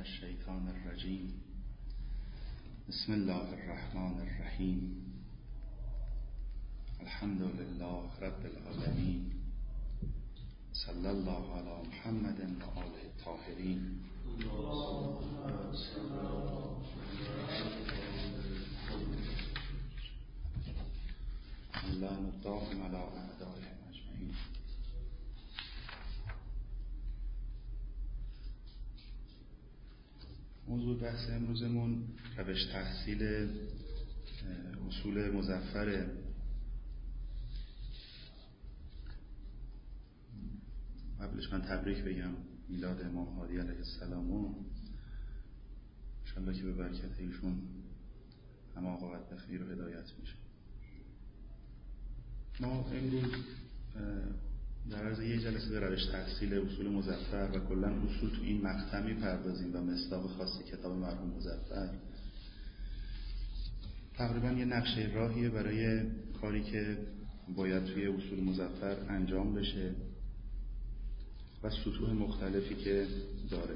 الشیطان الرجیم. بسم الله الرحمن الرحیم. الحمد لله رب العالمین. صلی الله علی محمد و آله الطاهرین. الله الدائم علی اعدائهم اجمعین. موضوع بحث امروزمون روش تحصیل اصول مظفره. قبلش من تبریک بگم میلاد امام هادی علیه السلام و انشاءالله که به برکت ایشون همه عاقبت به خیر و هدایت میشه. ما امروز در عرض یک جلسه به روش تحصیل اصول مظفر و کلا اصول تو این مقطع میپردازیم و مصداق خاصی کتاب مرحوم مظفر تقریبا یه نقشه راهیه برای کاری که باید توی اصول مظفر انجام بشه و سطوح مختلفی که داره.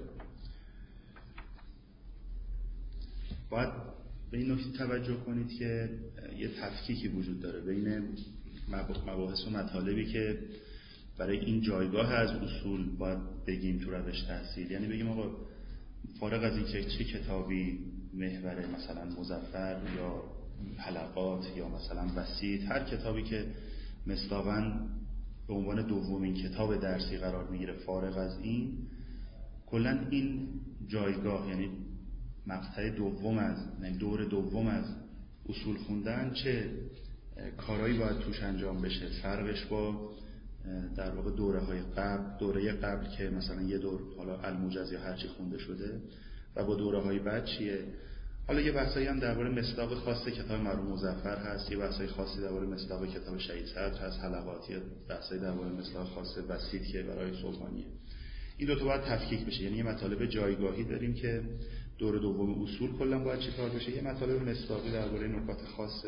باید به این نکته توجه کنید که یه تفکیکی وجود داره بین مباحث و مطالبی که برای این جایگاه از اصول باید بگیم تو روش تحصیل. یعنی بگیم آقا فارغ از این که چه کتابی محور مثلا مظفر یا حلقات یا مثلا وسیط، هر کتابی که مصداقاً به عنوان دومین کتاب درسی قرار میگیره، فارغ از این کلا این جایگاه یعنی مقطع دوم از دور دوم از اصول خوندن چه کارهایی باید توش انجام بشه، فرقش با در واقع دوره قبل که مثلا یه دور حالا الموجز یا هرچی خونده شده و با دوره های بعد چیه. حالا یه بحثایی هم درباره مصداق خاص کتاب مرحوم مظفر هست، یه بحثای خاصی درباره مصداق کتاب شهید صدر هست، حلقاتی بحثای درباره مصداق خاص وسیط که برای سلطانیه. این دو تا باید تفکیک بشه، یعنی یه مطالب جایگاهی داریم که دور دوم اصول کلا باید چیکار بشه، یه مطالب مصداقی درباره نکات خاص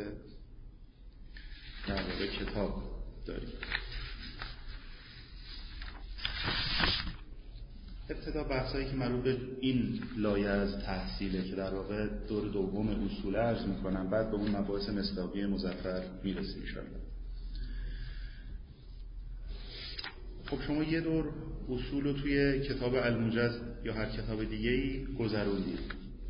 درباره کتاب داریم. ابتدا بحثایی که مربوط به این لایه از تحصیله که در واقع دور دوم اصول عرض میکنم، بعد به اون مباحث مصداقی مظفر میرسیم انشاءالله. خب شما یه دور اصول رو توی کتاب الموجز یا هر کتاب دیگه‌ای گذروندید.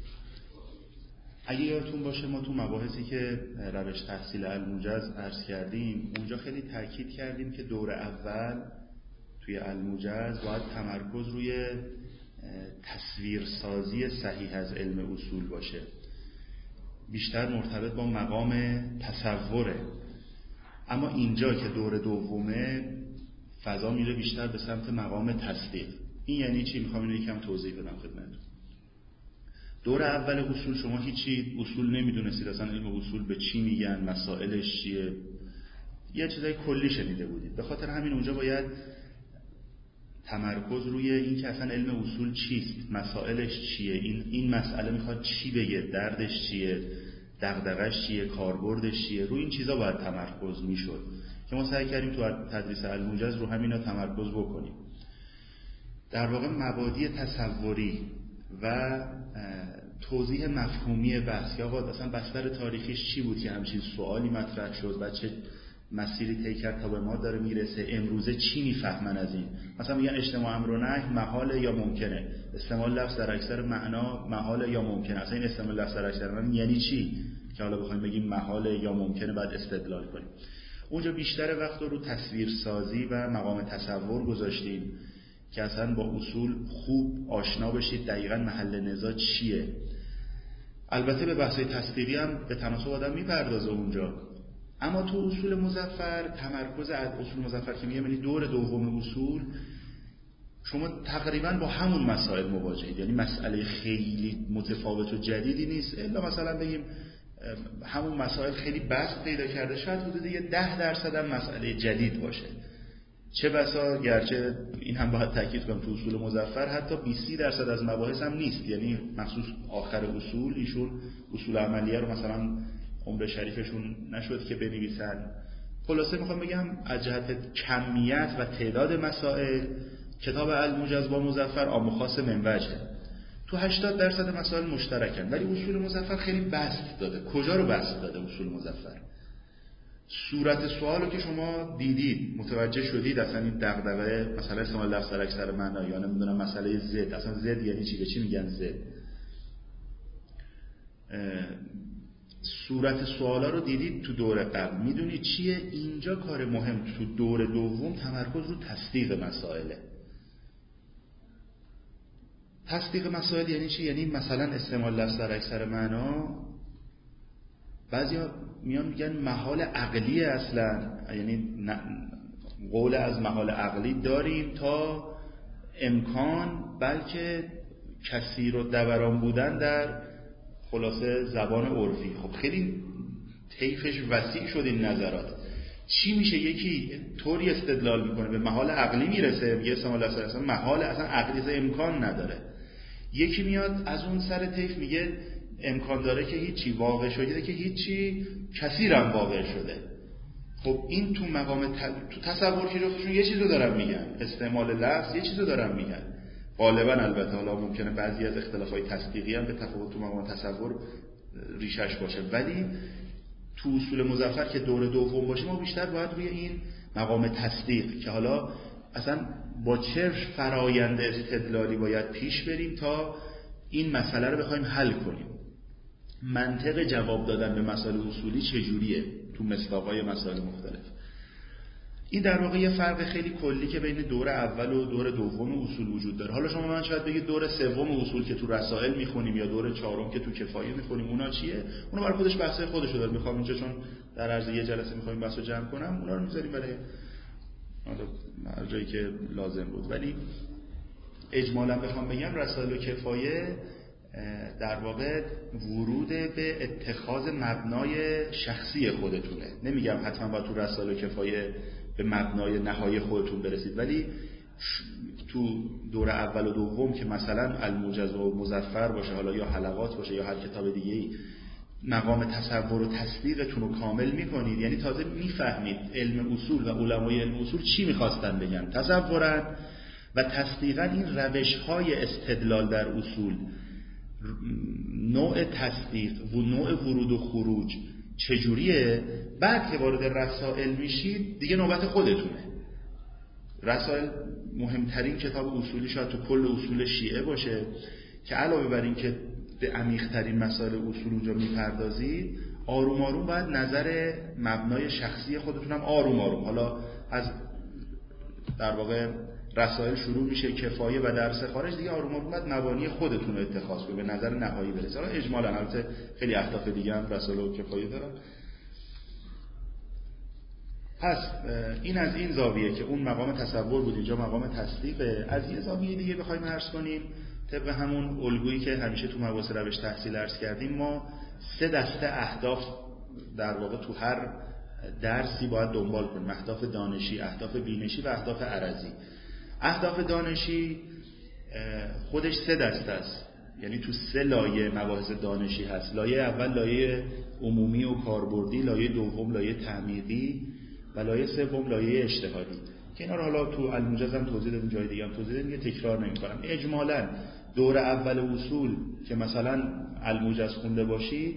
اگه یادتون باشه ما تو مباحثی که روش تحصیل الموجز عرض کردیم اونجا خیلی تاکید کردیم که دور اول توی الموجز باید تمرکز روی تصویرسازی صحیح از علم اصول باشه، بیشتر مرتبط با مقام تصوره. اما اینجا که دور دومه فضا میره بیشتر به سمت مقام تصدیق. این یعنی چی؟ میخوام اینو یکم توضیح بدم خدمتتون. دور اول اصول شما هیچی اصول نمیدونستید، اصلا علم اصول به چی میگن، مسائلش چیه، یه چیزای کلی شنیده بودید. به خاطر همین اونجا باید تمرکز روی این که اصلا علم اصول چیست، مسائلش چیه، این مسئله میخواد چی بگه، دردش چیه، دغدغش چیه، کاربردش چیه، روی این چیزا باید تمرکز میشد که ما سعی کردیم تو تدریس الموجز رو همینا تمرکز بکنیم. در واقع مبادی تصوری و توضیح مفهومی بحث، یا اصلا بستر تاریخیش چی بود که همچین سوالی مطرح شد و چه مسیری طی کرد تا به ما داره میرسه، امروزه چی میفهمن از این. مثلا میگن اجتماع امر و نهی محاله یا ممکنه، استعمال لفظ در اکثر معنا محاله یا ممکنه. اصلا این استعمال لفظ در اکثر معنا یعنی چی که حالا بخوایم بگیم محاله یا ممکنه بعد استدلال کنیم. اونجا بیشتر وقت رو تصویرسازی و مقام تصور گذاشتیم که اصلا با اصول خوب آشنا بشید دقیقاً محل نزاع چیه. البته به بحث‌های تصدیقی هم به تناسب آدم میپردازه اونجا، اما تو اصول مظفر تمرکز از اصول مظفر که میگم یعنی دور دوم اصول شما تقریباً با همون مسائل مواجهید، یعنی مسئله خیلی متفاوت و جدیدی نیست، الا مثلا بگیم همون مسائل خیلی بسط پیدا کرده، شاید حدود 10% هم مسئله جدید باشه. چه بسا گرچه این هم باید تاکید کنم تو اصول مظفر حتی 20% از مباحث هم نیست، یعنی مخصوص آخر اصول ایشون اصول عملیه رو مثلا عمر شریفشون نشد که بنویسن. خلاصه میخوام بگم از جهت کمیت و تعداد مسائل کتاب الموجز با مظفر عام و خاص من وجهه. تو 80% مسائل مشترکن، ولی اصول مظفر خیلی بسط داده. کجا رو بسط داده اصول مظفر؟ صورت سوالو که شما دیدید متوجه شدید اصلا این دغدغه مثلا استعمال لفظ در اکثر معنا، یا نمیدونم مسئله زد، اصلا زد یعنی چی، به چی میگن زد، صورت سوالا رو دیدید تو دور قبل، میدونید چیه. اینجا کار مهم تو دور دوم تمرکز رو تصدیق مسائله. تصدیق مسائل یعنی چی؟ یعنی مثلا استعمال لفظ در اکثر معنا، بعضیا میان میگن محال عقلی، اصلا یعنی قول از محال عقلی داریم تا امکان، بلکه کثیر و دوران بودن در خلاصه زبان عرفی. خب خیلی طیفش وسیع شد این نظرات. چی میشه؟ یکی طوری استدلال میکنه به محال عقلی میرسه، میگه استعمال لفظ اصلا محال، اصلا عقلی امکان نداره. یکی میاد از اون سر طیف میگه امکان داره که هیچی، واقع شده که هیچی، کثیرم واقع شده. خب این تو مقام تو تصور که جفتشون یه چیزو دارن میگن، استعمال لفظ یه چیزو دارن میگن غالبا. البته حالا ممکنه بعضی از اختلافات تصدیقی هم به تفاوت تو مقام تصور ریشش باشه، ولی تو اصول مظفر که دور دوم باشه ما بیشتر باید روی این مقام تصدیق که حالا اصلا با چه فرایند استدلالی باید پیش بریم تا این مسئله رو بخوایم حل کنیم. منطق جواب دادن به مسائل اصولی چجوریه تو مصداقای مسائل مختلف. این در واقع یه فرق خیلی کلی که بین دور اول و دور دوم اصول وجود داره. حالا شما من شاید بگید دور سوم اصول که تو رسائل میخونیم یا دور چهارم که تو کفایه میخونیم اونا چیه؟ اونا برای خودش بحثای خودشو داره. میخوام اینجا چون در عرض یه جلسه میخوایم بحثو جمع کنم، اونا رو میذاریم برای هر جایی که لازم بود. ولی اجمالا بخوام بگم رسائل و کفایه در واقع ورود به اتخاذ مبنای شخصی خودتونه. نمیگم حتما با تو رسائل و کفایه به مبنای نهایی خودتون برسید، ولی تو دور اول و دوم که مثلا الموجز و مظفر باشه، حالا یا حلقات باشه یا هر کتاب دیگه‌ای، مقام تصور و تصدیقتون رو کامل میکنید. یعنی تازه میفهمید علم اصول و علمای علم اصول چی میخواستن بگن. تصورن و تصدیقا این روش‌های استدلال در اصول، نوع تصدیق و نوع ورود و خروج چجوریه. بعد که وارد رسائل میشید دیگه نوبت خودتونه. رسائل مهمترین کتاب اصولی شاید تو کل اصول شیعه باشه که علاوه بر این که به عمیق‌ترین مسائل اصول اونجا میپردازید، آروم آروم باید نظر مبنای شخصی خودتون هم آروم آروم، حالا از در واقع رسائل شروع میشه، کفایه و درس خارج، دیگه آروم آروم باید مبانی خودتون رو اتخاذ کنید، به نظر نهایی برسید. حالا اجمالاً البته خیلی اهداف دیگه هم رسائل و کفایه دارن. پس این از این زاویه که اون مقام تصور بود، اینجا مقام تصدیقه. از یه زاویه دیگه بخوایم عرض کنیم، طبق همون الگویی که همیشه تو مباحث روش تحصیل عرض کردیم، ما 3 دسته اهداف در واقع تو هر درسی باید دنبال کنیم: اهداف دانشی، اهداف بینشی و اهداف عرضی. اهداف دانشی خودش 3 دسته است، یعنی تو 3 لایه مباحث دانشی هست. لایه اول لایه عمومی و کاربردی، لایه دوم لایه تعمیقی و لایه سوم لایه اجتهادی که اینا رو حالا تو الموجز هم توضیح دادیم، جای دیگه هم توضیح دادیم، تکرار نمی‌کنم. اجمالاً دور اول اصول که مثلا الموجز خونده باشید،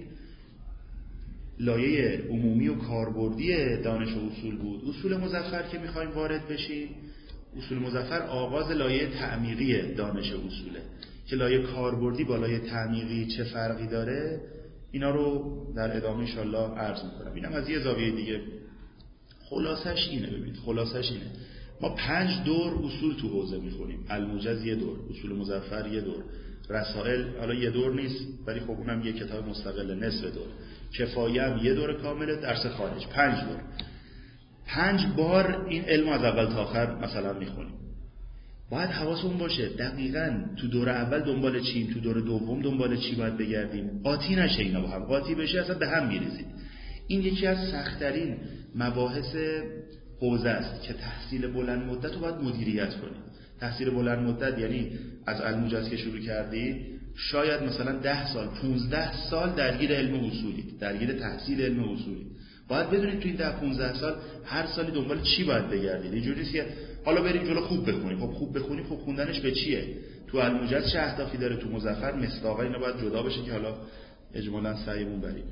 لایه عمومی و کاربردی دانش و اصول بود. اصول مظفر که می‌خوایم وارد بشیم، اصول مظفر آغاز لایه تعمیقی دانش اصوله که لایه کاربردی با لایه تعمیقی چه فرقی داره اینا رو در ادامه ان شاءالله عرض می‌کنم. اینم از یه زاویه دیگه. خلاصش اینه، ببینید خلاصش اینه، ما 5 دور اصول تو حوزه میخونیم. الموجز 1 دور، اصول مظفر 1 دور، رسائل حالا 1 دور نیست ولی خب اونم یه کتاب مستقل نصف دور، کفایه هم 1 دور کامله، درس خارج 5 دور. 5 بار این علم از اول تا آخر مثلا میخونیم. باید حواسمون باشه دقیقاً تو دور اول دنبال چیم، تو دور دوم دنبال چی باید بگردیم. قاطی نشه اینا با هم، قاطی بشه اصلا به هم میریزید. این یکی از سخت‌ترین مباحث حوزه است که تحصیل بلند مدت رو باید مدیریت کنید. تحصیل بلند مدت یعنی از الموجز که شروع کردید شاید مثلا 10 سال 15 سال درگیر علم اصولید، درگیر تحصیل علم اصولید. باید بدونید تو این 10-15 سال هر سالی دنبال چی باید بگردید. اینجوری نیست که حالا بریم جلو خوب بخونیم. خب خوب بخونیم، خب خوندنش به چیه؟ تو الموجز چه اهدافی داره، تو مظفر مصداقا اینا باید جدا بشه که حالا اجمالاً سعیمون بریم.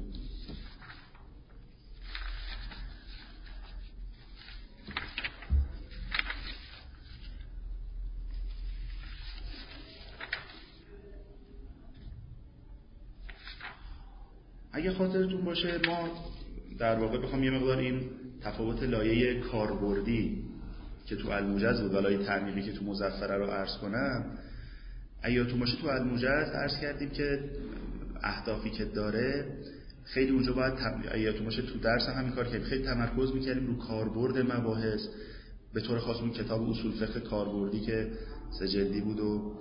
اگه خاطرتون باشه ما در واقع بخوام یه مقدار این تفاوت لایه کاربردی که تو الموجز بود و لایه تعمیقی که تو مظفر رو عرض کنم، اگه یادتون باشه تو الموجز عرض کردیم که اهدافی که داره خیلی اونجا باید اگه یادتون باشه تو درس هم همین کار کردیم، خیلی تمرکز می‌کردیم رو کاربرد مباحث، به طور خاص اون کتاب اصول فقه کاربردی که 3 جلدی بود و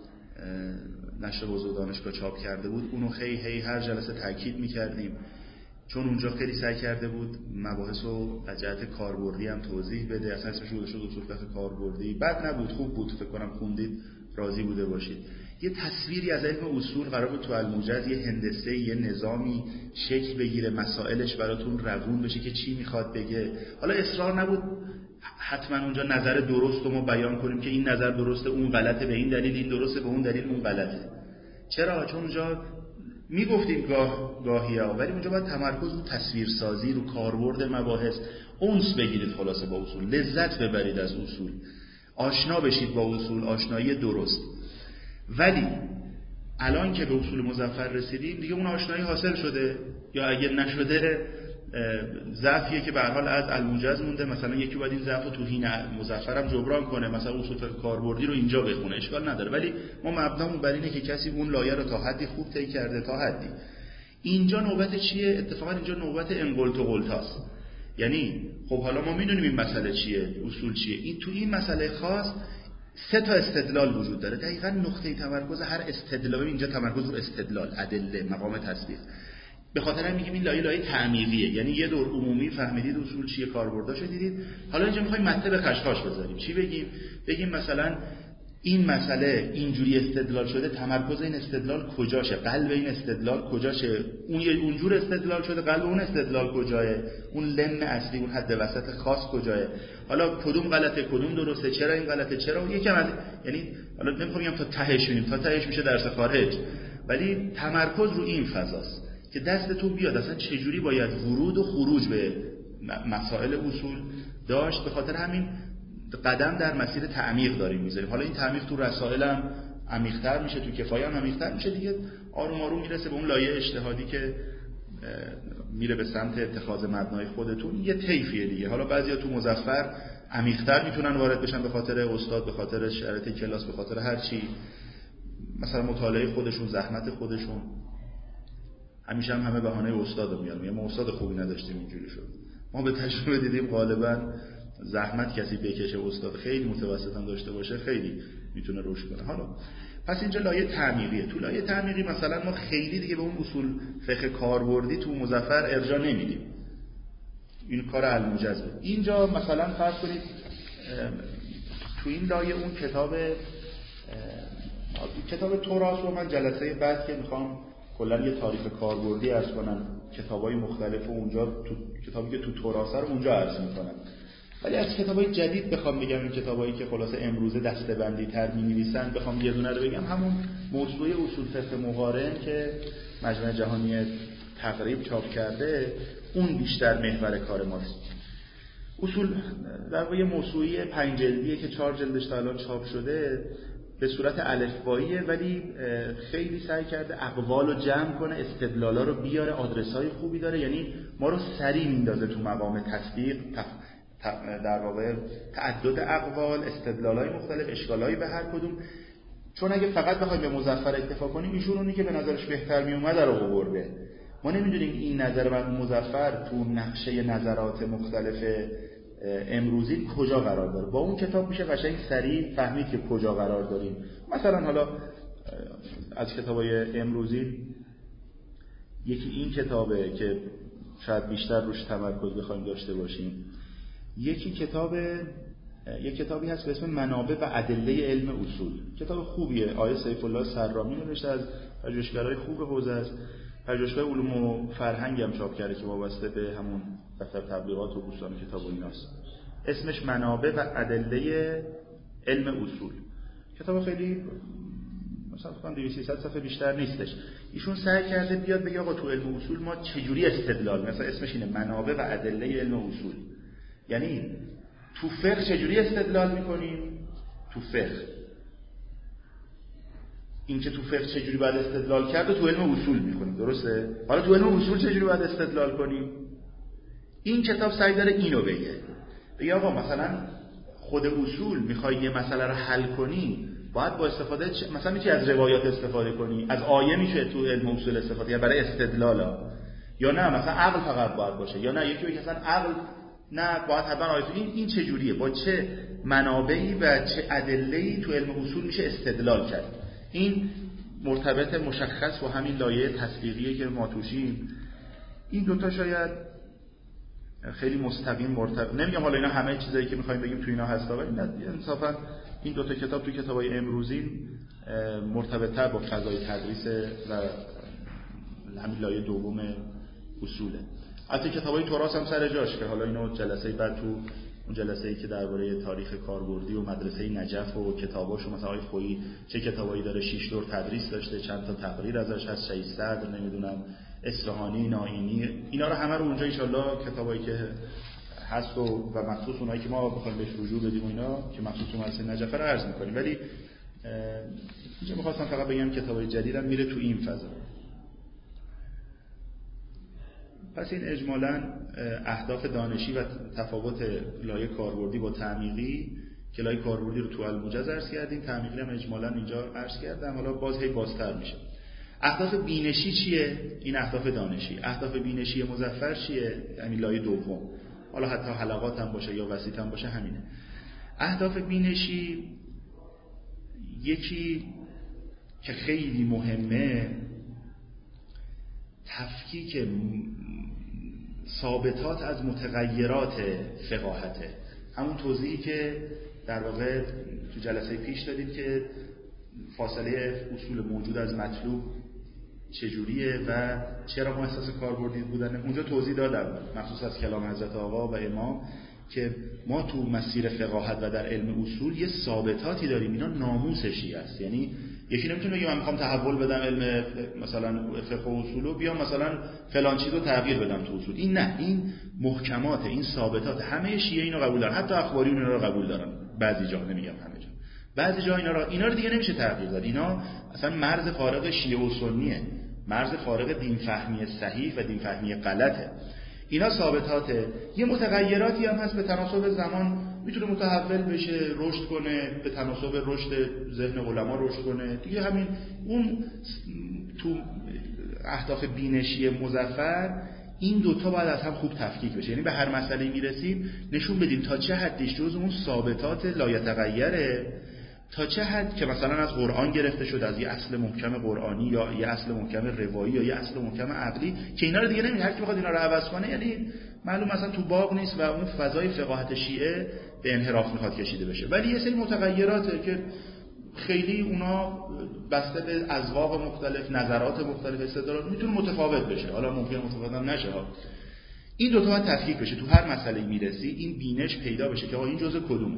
نشر بزرگ دانشگاه چاپ کرده بود، اونو خیلی هر جلسه تاکید می‌کردیم، چون اونجا خیلی سعی کرده بود مباحث رو از جهت کاربردی هم توضیح بده. اصلا اسمش گذاشته شد اصول فقه کاربردی، بد نبود، خوب بود، فکر کنم خوندید راضی بوده باشید. یه تصویری از علم اصول قرار بود تو الموجز، یه هندسه، یه نظامی شکل بگیره، مسائلش براتون روون بشه که چی میخواد بگه. حالا اصرار نبود حتما اونجا نظر درست رو ما بیان کنیم که این نظر درسته، اون غلطه به این دلیل، این درسته به اون دلیل، اون غلطه. چرا؟ چون اونجا میگفتیم گاهیا، ولی اونجا باید تمرکز رو تصویرسازی، رو کاربرد مباحث، اونس بگیرید خلاصه با اصول، لذت ببرید از اصول، آشنا بشید با اصول، آشنایی درست. ولی الان که به اصول مظفر رسیدیم دیگه اون آشنایی حاصل شده، یا اگه نشده ضعفیه که به هر حال از الموجز مونده. مثلا یکی باید این ضعف رو تو حین مظفر هم جبران کنه، مثلا اصول فقه کاربردی رو اینجا بخونه، اشکال نداره، ولی ما مبنامون بر اینه که کسی اون لایه رو تا حدی خوب طی کرده، تا حدی. اینجا نوبت چیه؟ اتفاقا اینجا نوبت انقلت و غلطاست. یعنی خب حالا ما میدونیم این مسئله چیه، اصول چیه، این تو این مسئله خاص 3 تا استدلال وجود داره. دقیقاً نقطه تمرکز هر استدلال اینجا تمرکز رو استدلال، ادله، مقام تصدیق. به خاطر هم میگیم این لایه تعمیقیه، یعنی یه دور عمومی فهمیدید اصول چیه، کاربرداشو دیدید، حالا اینجا میخوایم مطلب خشخاش بذاریم. چی بگیم؟ بگیم مثلا این مسئله اینجوری استدلال شده، تمرکز این استدلال کجاشه، قلب این استدلال کجاشه، اونجور استدلال شده، قلب اون استدلال کجاه، اون لم اصلی، اون حد وسط خاص کجاه، حالا کدوم غلطه کدوم درسته، چرا این غلطه، چرا یکم از، یعنی حالا نمیخوام بگم تا تهش ببینیم، تا تهش میشه درس خارج، ولی تمرکز رو این فضاست که دستتون بیاد اصلا چجوری باید ورود و خروج به مسائل اصول داشت. به خاطر همین قدم در مسیر تعمیق داریم میذاریم. حالا این تعمیق تو رسائل هم عمیق‌تر میشه، تو کفایه هم عمیق‌تر میشه دیگه، آروم آروم میرسه به اون لایه اجتهادی که میره به سمت اتخاذ مبنای خودتون. یه طیفیه دیگه. حالا بعضیا تو مظفر عمیق‌تر میتونن وارد بشن به خاطر استاد، به خاطر شرایط کلاس، به خاطر هر چی، مثلا مطالعه خودشون، زحمت خودشون. همیشه هم همه بهانه استادو میارن، میگن ما استاد خوبی نداشتیم اینجوری شد. ما به تجربه دیدیم غالبا زحمت کسی بکشه، استاد خیلی متوسط هم داشته باشه خیلی میتونه رشد کنه. حالا پس اینجا لایه تعمیقیه. تو لایه تعمیقی مثلا ما خیلی دیگه به اون اصول فقه کاربردی تو مظفر ارجاع نمیدیم، این کار الموجز بود. اینجا مثلا فرض کنید تو این لایه اون کتاب تراث رو من جلسه بعد که میخوام کلا یه تاریخ کاربردی عرض کنم، کتابای مختلف و اونجا تو کتابی که تو تراث رو اونجا عرض میکنم. ولی از کتابای جدید بخوام بگم، این کتابایی که خلاصه امروزه دسته‌بندی تر می‌نویسن، بخوام یه دونه رو بگم، همون موضوع اصول فقه مقارن که مجمع جهانی تقریب چاپ کرده، اون بیشتر محور کار ماست. اصول در واقع موسوعه 5 جلدیه که 4 جلدش تا الان چاپ شده، به صورت الفباییه، ولی خیلی سعی کرده اقوال رو جمع کنه، استدلالا رو بیاره، آدرس‌های خوبی داره، یعنی ما رو سریع میندازه تو مقام تصدیق، در واقع تعدد اقوال، استدلال‌های مختلف، اشکال‌هایی به هر کدوم. چون اگه فقط بخوایم به مظفر اکتفا کنیم، ایشون اونی که به نظرش بهتر میومد رو آورده. ما نمیدونیم این نظر مرحوم مظفر تو نقشه نظرات مختلف امروزی کجا قرار داره. با اون کتاب میشه قشنگ سریع فهمید که کجا قرار داریم. مثلا حالا از کتابای امروزی یکی این کتابه که شاید بیشتر روش تمرکز بخوایم داشته باشیم. یک کتابی هست به اسم منابع و ادله علم اصول. کتاب خوبیه، آیه سیف الله سرامی نوشته، از پژوهشگرای خوب حوزه است. پژوهشگاه علوم و فرهنگ هم چاپ کرده که وابسته به همون دفتر تبلیغات و بوستان کتاب و ایناست. اسمش منابع و ادله علم اصول. کتاب خیلی مثلا 200 صفحه بیشتر نیستش. ایشون سعی کرده بیاد بگه آقا تو علم اصول ما چجوری استدلال، مثلا اسمش اینه منابع و ادله علم اصول، یعنی تو فقه چجوری استدلال میکنیم، تو فقه این که تو فقه چجوری باید استدلال کرد و تو علم اصول میکنیم، درسته؟ حالا تو علم اصول چجوری باید استدلال کنیم؟ این کتاب سعی داره اینو بگه آقا مثلا خود اصول میخوای یه مسئله رو حل کنی باید با استفاده مثلا میشه از روایات استفاده کنی، از آیه میشه تو علم اصول استفاده یا برای استدلال، یا نه مثلا عقل فقط باید باشه، یا نه یکی بگه مثلا عقل نه باید حتما آیه. این چه جوریه؟ با چه منابعی و چه ادله‌ای تو علم اصول میشه استدلال کرد؟ این مرتبط مشخص با همین لایه تطبیقیه که ما توشیم. این دوتا شاید خیلی مستقیم نمیگم حالا اینا همه چیزایی که میخوایم بگیم تو اینا هست، ولی انصافا این دوتا کتاب تو کتابای امروزی مرتبط‌تر با فضای تدریس و همین لایه دوم اصوله. حتی کتابای تراث هم سر جاش که حالا اینو جلسه بعد تو اون جلسه‌ای که درباره تاریخ کاربردی و مدرسه نجف و کتاباشو مثلا آقای خویی چه کتابایی داره، 6 دور تدریس داشته، چند تا تقریر ازش هست، شهید صدر، نمیدونم اصفهانی، نائینی، اینا رو همه رو اونجا ان شاءالله کتابایی که هست و مخصوص اونایی که ما بخوایم بهش رجوع بدیم و اینا که مخصوص مدرسه نجف رو عرض می‌کنیم. ولی اینجا می‌خواستم فقط بگم کتابای جدیدم میره تو این فضا. پس این اجمالاً اهداف دانشی و تفاوت لایه کاربردی با تعمیقی که لایه کاربردی رو تو الموجز عرض کردیم، تعمیقی هم اجمالاً اینجا عرض کردم، حالا باز هی بازتر میشه. اهداف بینشی چیه؟ این اهداف دانشی. اهداف بینشی مظفر چیه؟ همین لایه دوم. حالا حتی حلقات هم باشه یا وسیط هم باشه همینه. اهداف بینشی یکی که خیلی مهمه تفکیک ثابتات از متغیرات فقاهته. همون توضیحی که در واقع تو جلسه پیش دادیم که فاصله اصول موجود از مطلوب چجوریه و چرا ما احساس کاربردی بودن اونجا توضیح دادم، مخصوص از کلام حضرت آقا و امام، که ما تو مسیر فقاهت و در علم اصول یه ثابتاتی داریم، اینا ناموسشی است. یعنی یکی نمیتونه بگه من میخوام تحول بدم علم مثلا فقه و اصول و بیام مثلا فلان چیزو تغییر بدم تو اصول. این نه، این محکمات، این ثابتات. همه شیعه اینو قبول دارن، حتی اخباری اینا رو قبول دارن، بعضی جا، نمیگم همه جا، بعضی جا اینا رو دیگه نمیشه تغییر داد. اینا اصلا مرز فارق شیعه و سنیه، مرز فارق دین فهمی صحیح و دین فهمی غلطه. اینا ثابتاته. یه متغیراتی هم هست به تناسب زمان میتونه متحول بشه، رشد کنه، به تناسب رشد ذهن علما رشد کنه دیگه. همین اون تو اهداف بینشی مظفر این دوتا باید از هم خوب تفکیک بشه. یعنی به هر مسئله میرسیم نشون بدیم تا چه حدیش جز اون ثابتات لایتغیره، تا چه حد که مثلا از قرآن گرفته شده، از یه اصل محکم قرآنی یا یه اصل محکم روایی یا یه اصل محکم عقلی که اینا رو دیگه نمیشه هر کی بخواد اینا رو عوض کنه. یعنی معلوم مثلا تو باغ نیست و اون فضای فقاهت شیعه به انحراف میخواد کشیده بشه. ولی یه سری متغیراته که خیلی اونا بسته به اذواق مختلف، نظرات مختلف، استدلالات میتونه متفاوت بشه، حالا ممکنه متفاوت هم نشه ها. این دو تا باید تفکیک بشه. تو هر مسئله میرسی این بینش پیدا بشه که آقا این جزء کدومه.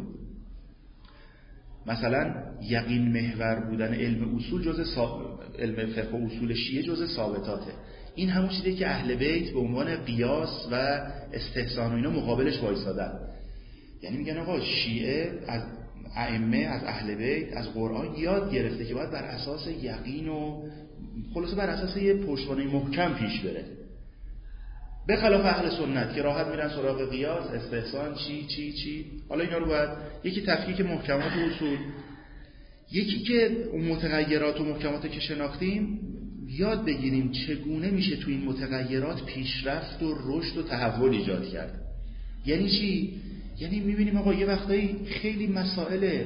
مثلا یقین محور بودن علم اصول علم فقه و اصول شیعه جزء ثابتاته. این همون چیزی که اهل بیت به عنوان قیاس و استحسان و اینا مقابلش وایسادن. یعنی میگن آقا شیعه از ائمه، از اهل بیت، از قرآن یاد گرفته که باید بر اساس یقین و خلاصه بر اساس یه پشتوانه محکم پیش بره، به خلاف اهل سنت که راحت میرن سراغ قیاس، استحسان، چی. حالا اینا رو باید یکی تفکیک محکمات و اصول، یکی که اون متغیرات و محکمات که شناختیم یاد بگیریم چگونه میشه تو این متغیرات پیشرفت و رشد و تحول ایجاد کرد. یعنی چی؟ یعنی میبینیم آقا یه وقتایی خیلی مسائل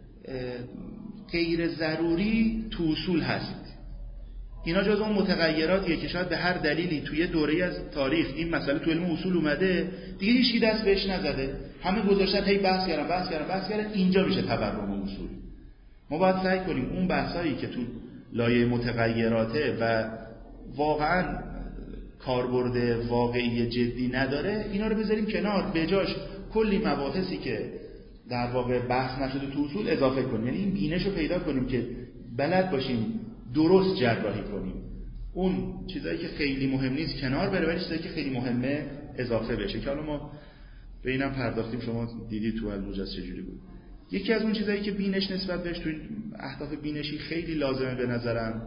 غیر ضروری تو اصول هست، اینا جز اون متغیراتیه که شاید به هر دلیلی توی دوره‌ای از تاریخ این مسئله تو علم اصول اومده دیگه هیچکی دست بهش نزده، همه گذاشتن هی بحث کردن، اینجا میشه تورم اصول. ما باید سعی کنیم اون بحثایی که تو لایه متغیراته و واقعا کاربرد واقعی جدی نداره اینا رو بذاریم کنار، به جاش کلی مباحثی که در واقع بحث نشده تو اصول اضافه کنیم. یعنی این بینش رو پیدا کنیم که بلد باشیم درست جراحی کنیم، اون چیزایی که خیلی مهم نیست کنار بره، ولی چیزایی که خیلی مهمه اضافه بشه. که حالا ما به اینم پرداختیم، شما دیدید تو الموجز چجوری بود. یکی از اون چیزایی که بینش نسبت بهش تو اهداف بینشی خیلی لازمه به نظرم،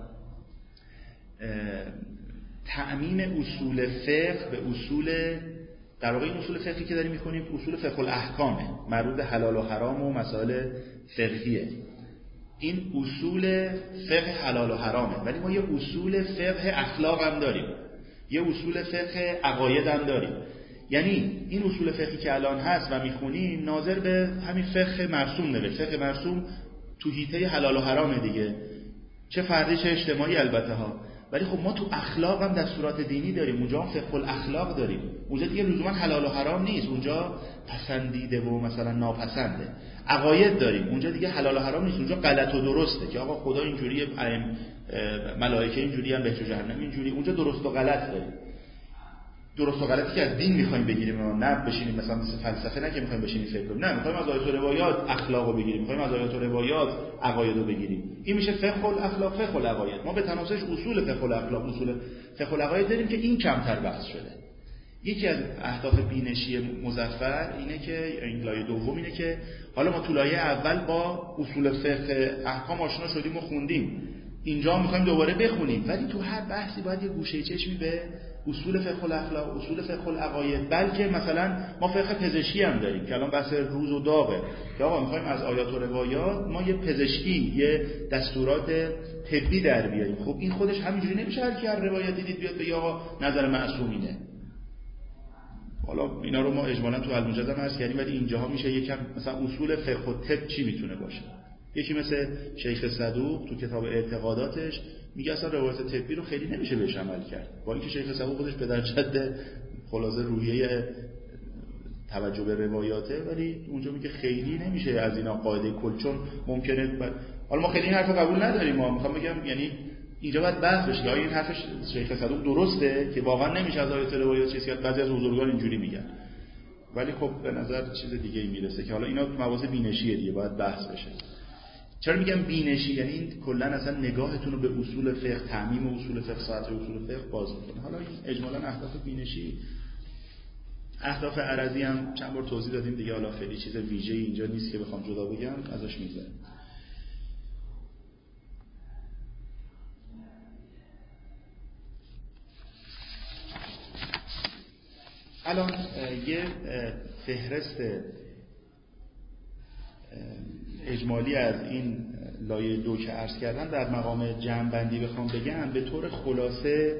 تعمیم اصول فقه به اصول، در واقع این اصول فقهی که داریم می‌خونیم اصول فقه الاحکامه، مربوط به حلال و حرام و مسائل فقهیه. این اصول فقه حلال و حرامه، ولی ما یه اصول فقه اخلاق هم داریم، یه اصول فقه عقاید هم داریم. یعنی این اصول فقهی که الان هست و میخونیم ناظر به همین فقه مرسوم نوشت. فقه مرسوم تو حیطه حلال و حرامه دیگه، چه فردی چه اجتماعی البته ها. ولی خب ما تو اخلاق هم دستورات دینی داریم، اونجا هم فقه الاخلاق داریم. اونجا دیگه لزوما حلال و حرام نیست، اونجا پسندیده و مثلا ناپسنده. عقاید داریم، اونجا دیگه حلال و حرام نیست، اونجا غلط و درسته که آقا خدا اینجوریه، ملائکه اینجوری هم، بهشت و جهنم اینجوری. اونجا درست و غلط داریم. درست و غلطی که از دین می‌خوایم بگیریم، نه بشینیم مثلا مثل فلسفه، نه که می‌خوایم بشینیم فکر کنیم، نه می‌خوایم از آیات و روایات اخلاقو بگیریم، می‌خوایم از آیات و روایات عقایدو بگیریم. این میشه فقه الاخلاق، فقه العقاید. ما به تناسبش اصول فقه الاخلاق، اصول فقه العقاید داریم که این کمتر بحث شده. یکی از اهداف بینشی مظفر اینه که این لایه دوم اینه که حالا ما تو لایه اول با اصول فقه احکام آشنا شدیم و خوندیم، اینجا می‌خوایم دوباره بخونیم، ولی تو هر بحثی باید یه گوشه چشمی به اصول فقه الاخلاق، اصول فقه العقاید. بلکه مثلا ما فقه پزشکی هم داریم که الان بحث روز و داغه که آقا می‌خوایم از آیات و روایات ما یه پزشکی، یه دستورات طبی در بیاریم. خب این خودش همینجوری نمیشه هر کی هر روایت دیدید بیاد بگه آقا نظر معصوم اینه. حالا اینا رو ما اجمالاً تو الموجز هم عرض کردیم، ولی اینجاها میشه یکم مثلا اصول فقه و طب چی میتونه باشه. یکی مثل شیخ صدوق تو کتاب اعتقاداتش میگه اصلا روایت طبی رو خیلی نمیشه بهش عمل کرد، با اینکه شیخ صدوق خودش پدر جد خلاصه روحیه توجه به روایاته، ولی اونجا میگه خیلی نمیشه از اینا قاعده کل، چون ممکنه حالا ما خیلی این حرفو قبول نداریم. ما میخوام بگم یعنی اینجا باید بحث بشه آیا این حرف شیخ صدوق درسته که واقعا نمیشه از آیات روایات چیزی که بعضی از بزرگان اینجوری میگن، ولی خب به نظر چیز دیگه ای میرسه که حالا اینا مواضع بینشیه دیگه، باید بحث بشه. چرا میگم بینشی؟ یعنی این کلا اصلا نگاهتون رو به اصول فقه، تعمیم اصول فقه، ساعت اصول فقه باز میکنه. حالا این اجمالاً اهداف بینشی. اهداف عرضی هم چند بار توضیح دادیم دیگه، حالا خیلی چیز ویژه‌ای اینجا نیست که بخوام جدا بگم، ازش میگذرم. الان یه فهرست اجمالی از این لایه 2 که عرض کردم در مقام جمع‌بندی بخوام بگم، به طور خلاصه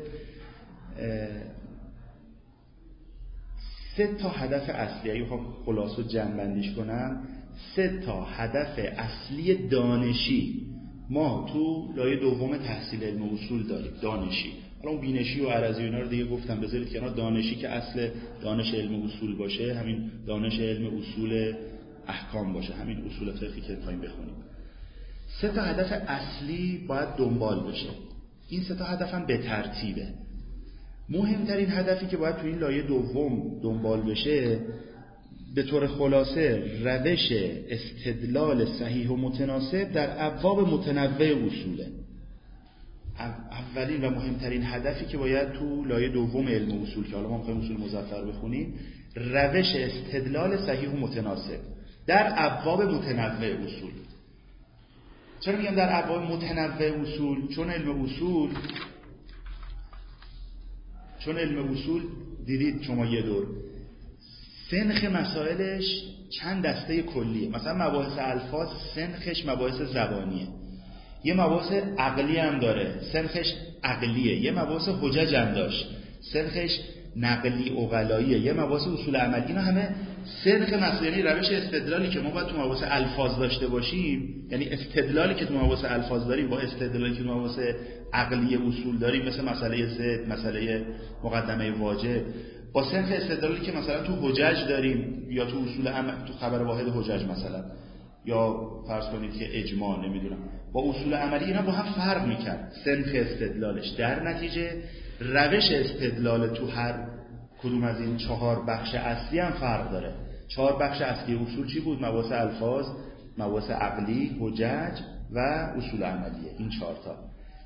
3 تا هدف اصلی، اگه بخوام خلاصه جمع‌بندیش کنم، 3 تا هدف اصلی دانشی ما تو لایه دوم تحصیل علم اصول داریم. دانشی، حالا اون بینشی و عرضی و اینا رو دیگه گفتم، بذارید کنار. دانشی که اصل دانش علم اصول باشه، همین دانش علم اصول احکام باشه، همین اصول فقهی که می‌خوایم بخونیم. 3 تا هدف اصلی باید دنبال بشه. این 3 تا هدف هم به ترتیبه. مهمترین هدفی که باید تو این لایه دوم دنبال بشه، به طور خلاصه روش استدلال صحیح و متناسب در ابواب متنوع اصوله. اولین و مهمترین هدفی که باید تو لایه دوم علم اصول که حالا ما می‌خوایم اصول مظفر بخونیم، روش استدلال صحیح و متناسب در ابواب متنوع اصول. چرا میگم در ابواب متنوع اصول؟ چون علم اصول دیدید شما یه دور سنخ مسائلش چند دسته کلیه. مثلا مباحث الفاظ سنخش مباحث زبانیه، یه مباحث عقلی هم داره سنخش عقلیه، یه مباحث حجج هم داشت سنخش نقلی عقلاییه، یه مباحث اصول عملی. اینا همه سنخ مسائل، یعنی روش استدلالی که ما باید تو مباحث الفاظ داشته باشیم، یعنی استدلالی که تو مباحث الفاظ داریم با استدلالی که تو مباحث عقلی اصول داریم، مثل مسئله ضد، مسئله مقدمه واجب، با سنخ استدلالی که مثلا تو حجج داریم یا تو اصول تو خبر واحد حجج مثلا، یا فرض کنید که اجماع، نمیدونم، با اصول عملی اینا با هم فرق میکرد سنخ استدلالش. در نتیجه روش استدلال تو هر کدوم از این 4 بخش اصلی هم فرق داره. 4 بخش اصلی اصول چی بود؟ مباحث الفاظ، مباحث عقلی، حجج و اصول عملیه. این 4 تا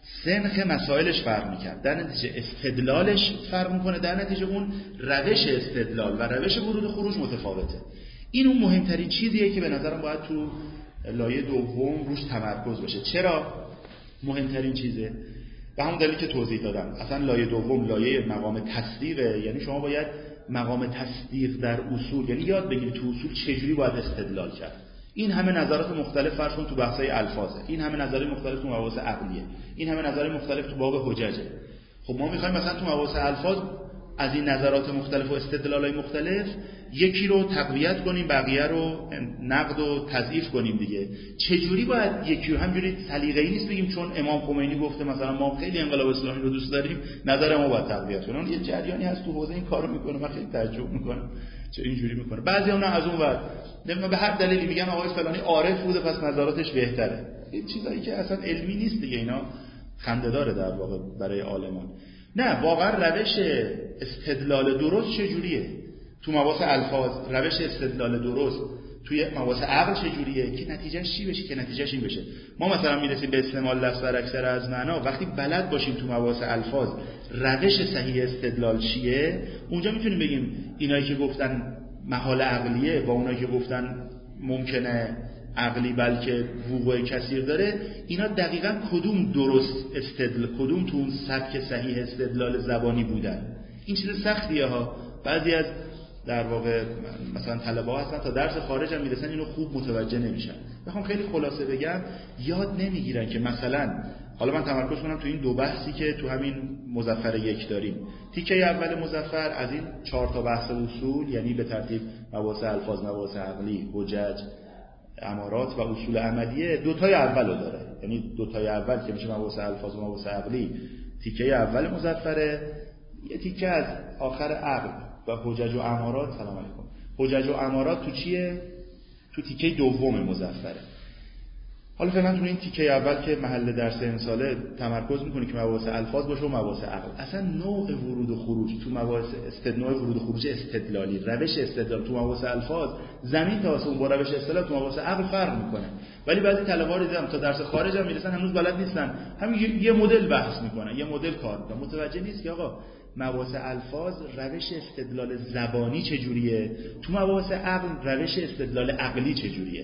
سنخ مسائلش فرق می‌کرد، در نتیجه استدلالش فرق می‌کنه، در نتیجه اون روش استدلال و روش ورود و خروج متفاوته. این اون مهمترین چیزیه که به نظرم باید تو لایه دوم روش تمرکز بشه. چرا مهمترین چیزه؟ به همون دلیلی که توضیح دادم. اصلا لایه دوم لایه مقام تصدیقه، یعنی شما باید مقام تصدیق در اصول، یعنی یاد بگیرید تو اصول چجوری باید استدلال کرد. این همه نظرات مختلف فرض کن تو بحث‌های الفاظه، این همه نظریه مختلف تو مباحث عقلیه، این همه نظریه مختلف تو باب حججه. خب ما می‌خوایم مثلا تو مباحث الفاظ از این نظرات مختلف و استدلال‌های مختلف یکی رو تقویت کنیم، بقیه رو نقد و تضعیف کنیم دیگه. چجوری باید یکی رو همجوری سلیقه‌ای نیست بگیم چون امام خمینی گفته مثلا ما خیلی انقلاب اسلامی رو دوست داریم نظر ما باید تقویت کنیم. یه جریانی هست تو حوزه این کارو میکنه، من خیلی تعجب میکنم چه اینجوری میکنه. بعضی‌ها نه از اون ور نمیدونم به هر دلیلی میگن آقای فلانی عارف بوده پس نظراتش بهتره. این چیزایی که اصلا علمی نیست دیگه، اینا خنده‌داره در واقع برای عالمان. نه واقعا روش استدلال درست چجوریه تو مباحث الفاظ، روش استدلال درست توی مباحث عقل چجوریه که نتیجهش چی بشه، که نتیجهش این بشه. ما مثلا میرسیم به استعمال لفظ بر اکثر از معنا، وقتی بلد باشیم تو مباحث الفاظ روش صحیح استدلال چیه، اونجا میتونیم بگیم اینایی که گفتن محال عقلیه با اونایی که گفتن ممکنه عقلی بلکه وقوع کثیر داره، اینا دقیقاً کدوم درست استدلال، کدوم تو اون سبک صحیح استدلال زبانی بودن. این چیز سختیه ها. بعضی از در واقع مثلا طلبه ها هستن تا درس خارج هم میرسن اینو خوب متوجه نمیشن. بخوام خیلی خلاصه بگم، یاد نمیگیرن که مثلا حالا من تمرکز کنم تو این دو بحثی که تو همین مظفر 1 داریم. تیکه اول مظفر از این 4 تا بحث اصول، یعنی به ترتیب مباحث الفاظ، مباحث عقلی، حجج، امارات و اصول عملیه، 2 تای اولو داره. یعنی 2 تای اول که میشه مباحث الفاظ و مباحث عقلی، تیکه اول مظفره. یه تیکه از آخر عقل و حجج و امارات. سلام علیکم. حجج و امارات تو چیه؟ تو تیکه دوم مظفره. حالا فعلا تو این تیکه اول که محل درس امساله تمرکز میکنه که مباحث الفاظ باشه و مباحث عقل. اصلا نوع ورود و خروج تو مباحث نوع ورود و خروج استدلالی، روش استدلال تو مباحث الفاظ زمین تا آسمون با روش استدلال تو مباحث عقل فرق میکنه. ولی بعضی طلبه‌ها دیدم تا درس خارج هم میرسن هنوز بلد نیستن، همین یه مدل بحث میکنن، یه مدل کار میکنن، متوجه نیست که آقا مباحث الفاظ روش استدلال زبانی چجوریه، تو مباحث عقل روش استدلال عقلی چجوریه.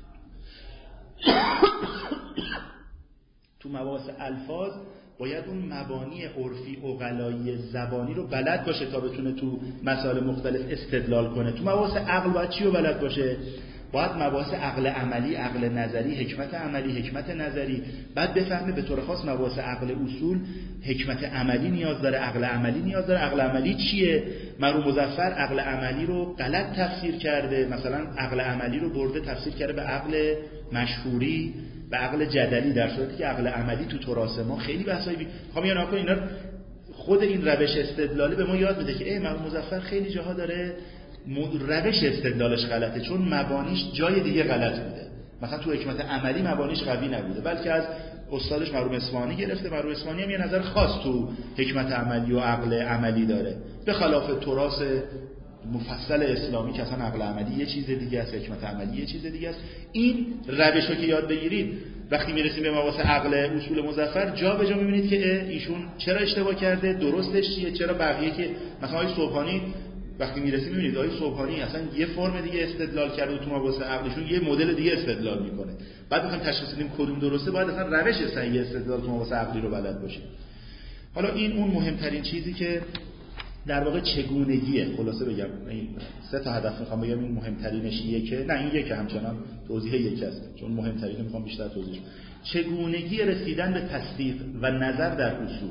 تو مباحث الفاظ باید اون مبانی عرفی عقلایی زبانی رو بلد باشه تا بتونه تو مسائل مختلف استدلال کنه. تو مباحث عقل باید چی رو بلد باشه؟ باید مباحث عقل عملی، عقل نظری، حکمت عملی، حکمت نظری، بعد بفهمه به طور خاص مباحث عقل اصول حکمت عملی نیاز داره، عقل عملی نیاز داره. عقل عملی چیه؟ مرحوم مظفر عقل عملی رو غلط تفسیر کرده، مثلا عقل عملی رو برده تفسیر کرده به عقل مشهوری، به عقل جدلی، در صورتی که عقل عملی تو تراث ما خیلی بحثایی اینا خود این روش استدلالی به ما یاد میده که مرحوم مظفر خیلی جاها داره روش استدلالش غلطه، چون مبانیش جای دیگه غلط بوده. مثلا تو حکمت عملی مبانیش قوی نبوده، بلکه از استادش مرحوم اصفهانی گرفته. مرحوم اصفهانی هم یه نظر خاص تو حکمت عملی و عقل عملی داره، به خلاف تراث مفصل اسلامی که اصلا عقل عملی یه چیز دیگه است، حکمت عملی یه چیز دیگه است. این روشو که یاد بگیرید وقتی میرسیم به مباحث عقل اصول مظفر جا به جا میبینید که ایشون چرا اشتباه کرده، درستش چیه، چرا بقیه که مثلا آقای صبحانی وقتی میرسیم میبینید آقای صبحانی اصلا یه فرم دیگه استدلال کرده و تو مباحث عقلشون یه مدل دیگه استدلال میکنه. بعد میخوایم تشخیص بدیم کدوم درسته، باید اصلا روش صحیح استدلال تو مباحث عقلی رو بلد باشیم. حالا این اون مهمترین چیزی که در واقع چگونگیه. خلاصه بگم این 3 تا هدف میخوام بگم، این مهمترینش که نه این یکی همچنان توضیح یک است، چون مهمترینه میخوام بیشتر توضیح بدم. چگونگی رسیدن به تصدیق و نظر در اصول،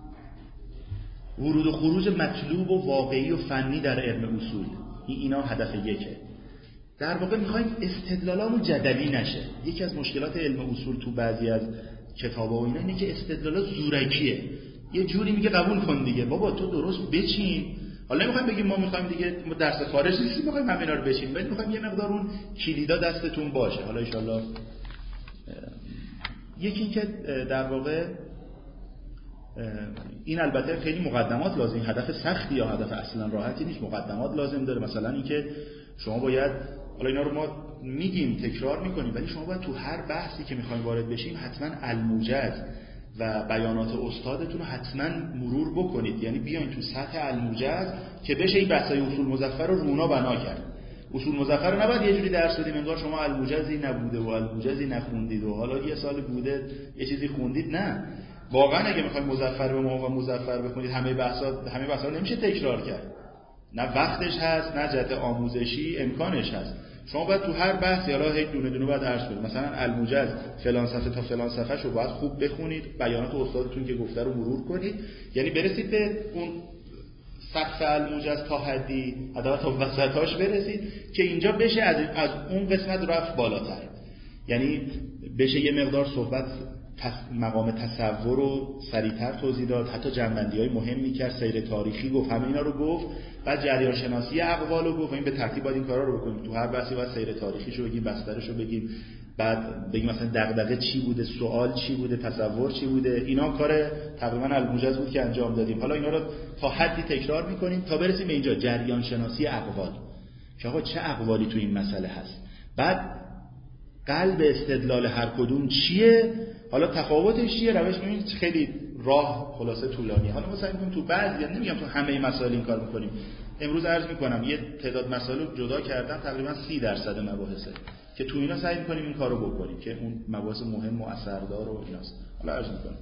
ورود و خروج مطلوب و واقعی و فنی در علم اصول، اینا هدف یکه. در واقع میخوایم استدلالامون جدلی نشه. یکی از مشکلات علم اصول تو بعضی از کتابا و اینا اینه که استدلالات زورکیه، یه جوری میگه قبول کن دیگه، بابا تو درست بچین. حالا نمیخوایم بگیم ما میخوایم دیگه درس خارج نیستیم میخوایم همینا رو بچین، ولی میخوایم یه مقدار اون کلیدا دستتون باشه. حالا ان شاءالله یکی این که در واقع این البته خیلی مقدمات لازم، هدف سختی یا هدف اصلا راحتی نیست، مقدمات لازم داره. مثلا اینکه شما باید، حالا اینا رو ما میگیم تکرار میکنیم، ولی شما باید تو هر بحثی که میخوایم وارد بشیم حتما الموجز و بیانات استادتون رو حتما مرور بکنید. یعنی بیاین تو سطح الموجز که بشه این بحثای اصول مظفر رو رونا بنا کرد. اصول مظفر رو نباید یه جوری درس بدیم انگار شما الموجزی نبوده و الموجزی نخوندید و حالا یه سال بوده یه چیزی خوندید. نه، واقعا اگه میخوایم مظفر به ما و مظفر بخونید همه بحثا نمیشه تکرار کرد. نه وقتش هست، نه جهت آموزشی امکانش هست. شما باید تو هر بحثی حالا هی دونه دونه باید درس بدید. مثلا الموجز فلان صفحه تا فلان صفحه رو باید خوب بخونید، بیانات استادتون که گفته رو مرور کنید، یعنی برسید به اون سقف الموجز تا حدی، حداقل تا وسطاش برسید که اینجا بشه از اون قسمت رفت بالاتر. یعنی بشه یه مقدار صحبت مقام تصور رو سریعتر توضیح داد، حتی جنبندی‌های مهمی کرد، سیر تاریخی گفت، همه اینا رو گفت، بعد جریان شناسی اقوال رو گفت. این به ترتیب باید این کارا رو بکنیم. تو هر بحثی باید سیر تاریخیشو بگیم، بسترش رو بگیم، بعد بگیم مثلا دغدغه چی بوده، سوال چی بوده، تصور چی بوده. اینا کار تقریبا الموجز بود که انجام دادیم. حالا اینا رو تا حدی تکرار می‌کنیم تا برسیم به اینجا جریان شناسی اقوال، که آقا چه اقوالی تو این مسئله هست، بعد قلب استدلال هر کدوم چیه، حالا تفاوتش چیه، روش ببینید خیلی راه خلاصه طولانیه. حالا ما سعی می‌کنیم تو بعضی، نمیگم تو همه مسائل این کار می‌کنیم. امروز عرض می‌کنم یه تعداد مسائل رو جدا کردم، تقریبا 30% مباحثه که تو اینا سعی می‌کنیم این کارو بکنیم که اون مباحث مهم و اثردار و ایناست. حالا عرض می‌کنم.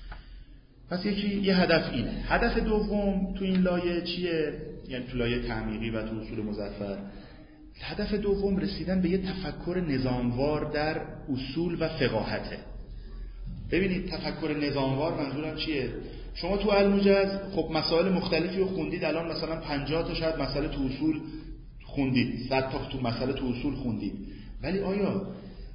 پس یه هدف اینه. هدف دوم تو این لایه چیه؟ یعنی تو لایه تعمیقی و تو اصول مظفر، هدف دوم رسیدن به یه تفکر نظاموار در اصول و فقاهته. ببینید تفکر نظاموار منظورم چیه؟ شما تو الموجز خب مسائل مختلفی رو خوندید، الان مثلا 50 تا شاید مسئله تو اصول خوندید، 100 تا تو مسئله تو اصول خوندید، ولی آیا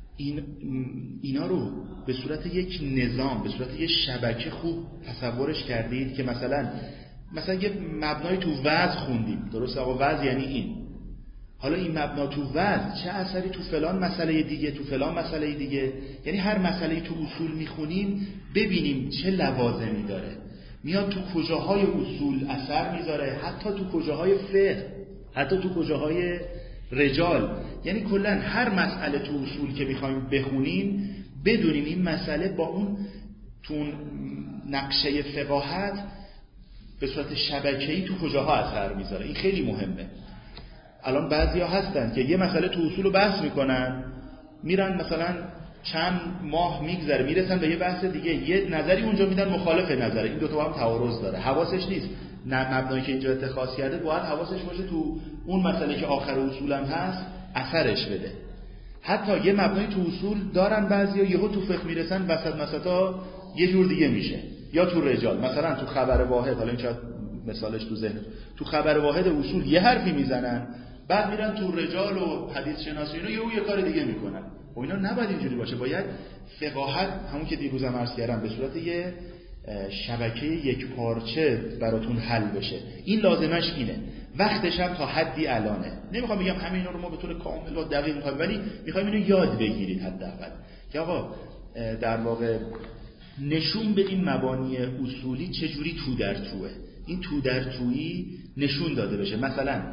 اینا رو به صورت یک نظام، به صورت یک شبکه خوب تصورش کردید که مثلا یه مبنای تو وضع خوندید، درست؟ آقا وضع یعنی این، حالا این مبنا تو وضع چه اثری تو فلان مسئله دیگه، تو فلان مسئله دیگه. یعنی هر مسئله تو اصول میخونیم ببینیم چه لوازمی داره، میاد تو کجاهای اصول اثر میذاره، حتی تو کجاهای فقه، حتی تو کجاهای رجال. یعنی کلا هر مسئله تو اصول که میخوایم بخونیم بدونیم این مسئله با اون تو نقشه فقاهت به صورت شبکه‌ای تو کجاها اثر میذاره. این خیلی مهمه. الان بعضیا هستن که یه مسئله تو اصول رو بحث میکنن، میرن مثلا چند ماه میگذره میرسن به یه بحث دیگه، یه نظری اونجا میدن مخالف نظره، این دوتا با هم تعارض داره، حواسش نیست. نه مبنایی که اینجا اتخاذ کرده باید حواسش باشه تو اون مسئله که آخر اصول هم هست اثرش بده. حتی یه مبنای تو اصول دارن بعضیا، یهو تو فقه میرسن وسطا یه جور دیگه میشه. یا تو رجال مثلا تو خبر واحد، حالا این شاید مثالش تو ذهن، تو خبر واحد اصول یه حرفی میزنن، بعد میرن تو رجال و حدیث شناسی اینا یه کار دیگه میکنن. و اینا نباید اینجوری باشه. باید فقاهت همون که دیروزم عرض کردم به صورت یه شبکه یک پارچه براتون حل بشه. این لازمش اینه. وقتش هم تا حدی الانه. نمیخوام بگم همه اینا رو ما به طور کامل و دقیق میخوایم، ولی میخوایم اینو یاد بگیرید حداقل که آقا در واقع نشون بدیم مبانی اصولی چجوری تو در توه. این تو در تویی نشون داده بشه. مثلا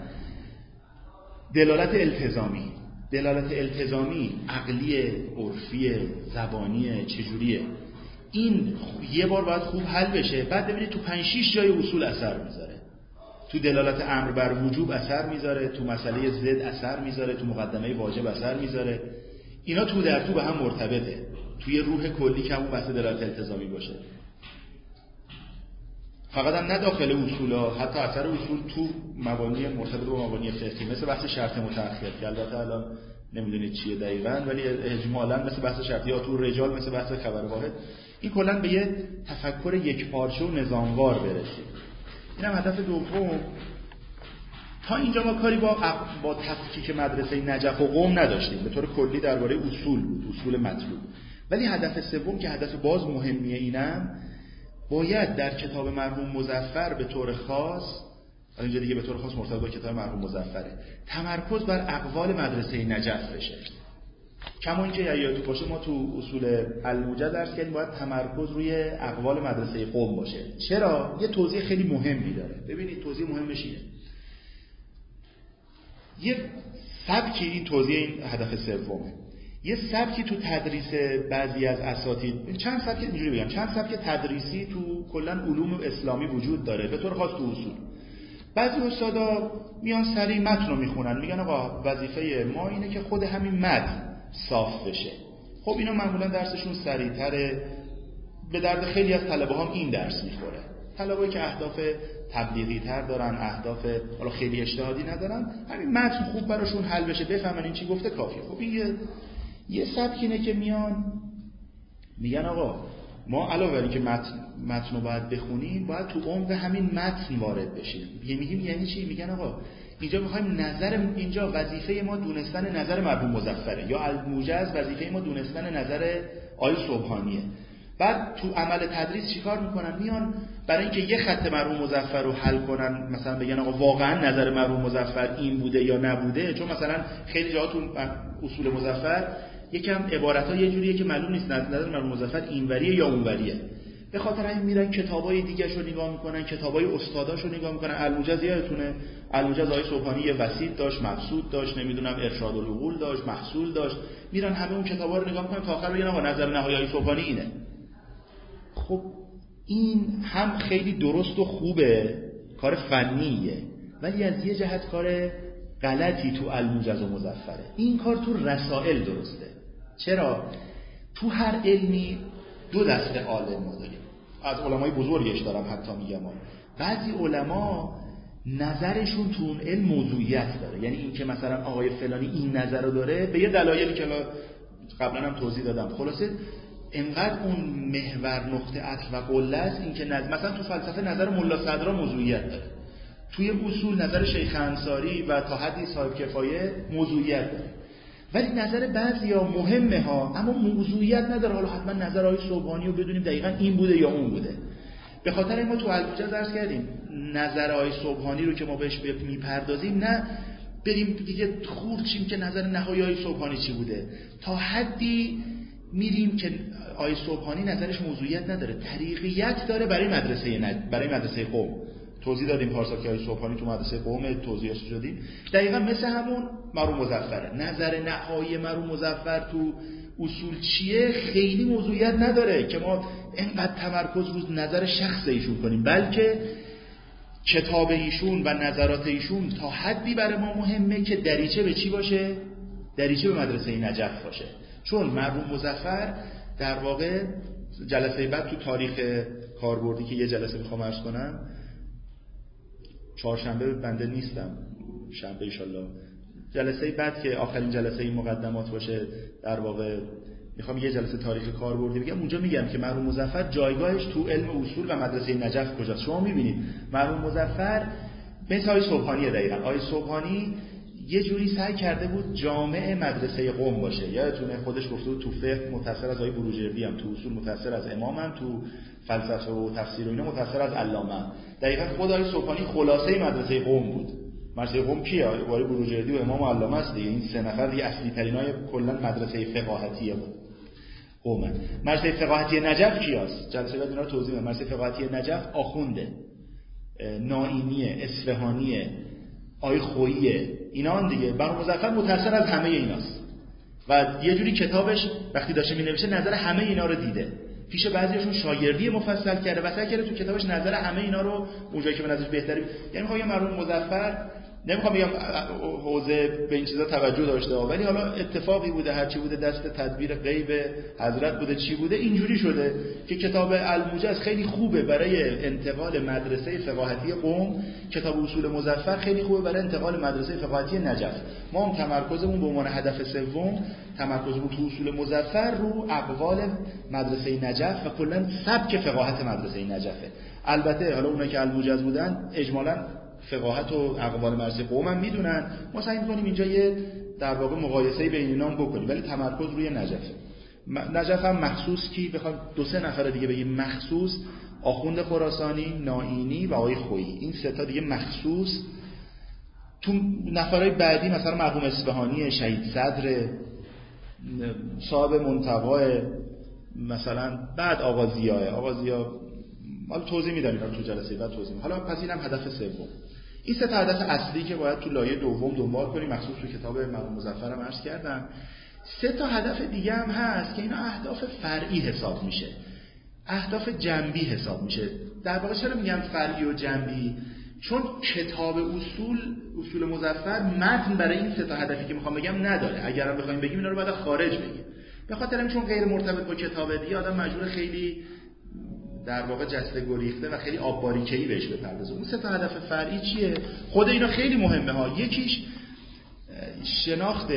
دلالت التزامی عقلی، عرفی، زبانی چجوریه، این یه بار باید خوب حل بشه. بعد ببینید تو 5-6 جای اصول اثر میذاره. تو دلالت امر بر وجوب اثر میذاره، تو مسئله ضد اثر میذاره، تو مقدمه واجب اثر میذاره. اینا تو در تو به هم مرتبطه. توی روح کلی که همون بحث دلالت التزامی باشه. فقط هم نه داخل اصولا، حتی اثر اصول تو مبانی مرتبط با مبانی فقهی، مثل بحث شرط متأخر که البته الان نمیدونید چیه دقیقاً، ولی اجمالاً مثل بحث شرطی، یا تو رجال مثل بحث خبر واحد. این کلاً به یه تفکر یک پارچه و نظاموار برسید. اینم هدف دوم. تا اینجا ما کاری با تفکیک مدرسه نجف و قم نداشتیم، به طور کلی درباره اصول بود، اصول مطلوب. ولی هدف سوم که هدف باز مهمیه، اینم باید در کتاب مرحوم مظفر به طور خاص، اینجا دیگه به طور خاص مرتبط با کتاب مرحوم مظفره، تمرکز بر اقوال مدرسه نجف بشه. کما اینکه یادتون باشه ما تو اصول الموجز درس کردیم باید تمرکز روی اقوال مدرسه قم باشه. چرا؟ یه توضیح خیلی مهمی داره. ببینید توضیح مهمش اینه. یه سبکی، این توضیح این هدف سومه. یه سبکی تو تدریس بعضی از اساتید، چند سبک اینجوری بگم، چند سبک تدریسی تو کلا علوم اسلامی وجود داره، به طور خاص تو اصول. بعضی استادا میان سریع متن رو میخونن، میگن آقا وظیفه ما اینه که خود همین متن صاف بشه. خب اینا معمولا درسشون سریع‌تره، به درد خیلی از طلبه هم این درس میخوره. طلبه‌ای که اهداف تبلیغی تر دارن، اهداف حالا خیلی اجتهادی ندارن، همین متن خوب براشون حل بشه، بفهمن این چی گفته کافیه. خب این یه سبک اینه که میگن آقا ما علاوه بر اینکه متن رو باید بخونیم، باید تو عمق همین متن وارد بشیم. میگیم یعنی چی؟ میگن آقا اینجا میخوایم اینجا وظیفه ما دونستن نظر مرحوم مظفره، یا الموجز وظیفه ما دونستن نظر آقای سبحانیه. بعد تو عمل تدریس چیکار میکنن؟ میان برای اینکه یه خط مرحوم مظفر رو حل کنن، مثلا بگن آقا واقعا نظر مرحوم مظفر این بوده یا نبوده، چون مثلا خیلی جاها تو اصول مظفر یکم عبارت‌ها یه جوریه که معلوم نیست نظر مرحوم مظفر اینوریه یا اونوریه. به خاطر این میرن کتابای دیگه‌ش رو نگاه میکنن، کتابای استاداش رو نگاه میکنن. الموجز یادتونه الموجز آقای سبحانی یه وسیط داشت، مبسوط داشت، نمیدونم ارشاد العقول داشت، محصول داشت. میرن همه اون کتابا رو نگاه میکنن تا آخر بگن آقا نظر نهایی آقای سبحانی اینه. خب این هم خیلی درست و خوبه، کار فنیه، ولی از یه جهت کار غلطی تو الموجز و مظفره. این کار تو رسائل درسته. چرا؟ تو هر علمی دو دسته عالم ما داریم. از علمای بزرگش دارم حتی میگم بعضی علما نظرشون تو اون علم موضوعیت داره، یعنی این که مثلا آقای فلانی این نظر رو داره به یه دلایلی که قبلا هم توضیح دادم، خلاصه انقدر اون محور نقطه عطف و قله است، این که مثلا تو فلسفه نظر ملا صدرا موضوعیت داره، توی اصول نظر شیخ انصاری و تا حدی صاحب کفایه موضوعیت داره، ولی نظر بعضیا مهمه ها، اما موضوعیت نداره. حالا حتما نظر آقای سبحانی رو بدونیم دقیقاً این بوده یا اون بوده. به خاطر این ما تو الموجز درس کردیم نظر آقای سبحانی رو که ما بهش میپردازیم، نه بریم دیگه خورد شیم که نظر نهایی آقای سبحانی چی بوده، تا حدی میریم که آقای سبحانی نظرش موضوعیت نداره، طریقیت داره برای مدرسه قم. توضیح دادیم پارسال که آقای سبحانی تو مدرسه قم توضیحش دادیم، دقیقاً مثل همون مرحوم مظفره. نظر نهایی مرحوم مظفر تو اصول چیه؟ خیلی موضوعیت نداره که ما اینقدر تمرکز رو نظر شخص ایشون کنیم، بلکه کتاب ایشون و نظرات ایشون تا حدی برای ما مهمه که دریچه به چی باشه؟ دریچه به مدرسه نجف باشه. چون مرحوم مظفر در واقع جلسه بعد تو تاریخ کاربردی که یه جلسه میخوام عرض کنم، چهارشنبه بنده نیستم، شنبه انشالله جلسه بعد که آخرین جلسه این مقدمات باشه، در واقع میخوام یه جلسه تاریخ کاربردی بگم، اونجا میگم که مرحوم مظفر جایگاهش تو علم اصول و مدرسه نجف کجاست. شما میبینید مرحوم مظفر مثل آقای سبحانی، دقیقاً آقای سبحانی یه جوری سعی کرده بود جامع مدرسه قم باشه. یادتونه خودش گفته بود تو فقه متأثر از آقای بروجردی هم، تو اصول متأثر از امامم، تو فلسفه و تفسیر و اینا متأثر از علامه. دقیقاً خود آقای سبحانی خلاصه مدرسه قم بود. مدرسه قم کیه؟ آقای بروجردی و امام و علامه است دیگه. این سه نفر دیگه اصلی ترینای کلا مدرسه فقاهتی قم. مدرسه فقاهتی نجف کیاست؟ جلسه بعد اینا رو توضیح میدم. مدرسه فقاهتی نجف آخونده، نائینیه، اصفهانیه، آقای خوییه، اینا دیگه. مرحوم مظفر متأثر از همه ایناست و یه جوری کتابش وقتی داشته می‌نویسه نظر همه اینا رو دیده. پیش بعضیاشون شاگردی مفصل کرده و سعی کرده تو کتابش نظر همه اینا رو اونجایی که به نظرش بهتره. یعنی میگم مرحوم مظفر، نمیخوام بگم حوزه به این چیزا توجه داشته، ولی حالا اتفاقی بوده، هر چی بوده دست تدبیر غیب حضرت بوده، چی بوده اینجوری شده که کتاب الموجز خیلی خوبه برای انتقال مدرسه فقاهتی قم، کتاب اصول مظفر خیلی خوبه برای انتقال مدرسه فقاهتی نجف. ما هم تمرکزمون به عنوان هدف سوم تمرکزمون تو اصول مظفر رو اقوال مدرسه نجف و کلا سبک فقاهت مدرسه نجفه. البته حالا اونایی که الموجز بودن اجمالاً فقاهت و اقوال مدرسه قم هم میدونن، ما سعی می‌کنیم اینجا یه در واقع مقایسه بین اینا بکنیم، ولی تمرکز روی نجفه. نجف هم مخصوص کی بخوام دو سه نفر دیگه بگیم مخصوص، آخوند خراسانی، نائینی و آقای خویی، این سه تا دیگه مخصوص. تو نفرای بعدی مثلا مرحوم اصفهانی، شهید صدر، صاحب منتقای، مثلا بعد آقا زیا حالا توضیح میدم اینا تو جلسه بعد توضیح میدم. حالا پس اینم هدف سوم. این سه تا هدف اصلی که باید تو لایه دوم دنبال کنیم، مخصوص تو کتاب مرحوم مظفرم عرض کردم. سه تا هدف دیگه هم هست که اینا اهداف فرعی حساب میشه، اهداف جنبی حساب میشه. در واقع چرا میگم فرعی و جنبی؟ چون کتاب اصول مظفر متن برای این سه تا هدفی که میخوام بگم نداره. اگرم بخوایم بگیم اینا رو باید خارج بگیم. به خاطر همین چون غیر مرتبط با کتاب دیگه آدم مجبور خیلی در واقع جسته گریخته و خیلی آب باریکه‌ای بهش بپردازه. اون سه تا هدف فرعی چیه؟ خود اینا خیلی مهمه ها. یکیش شناخت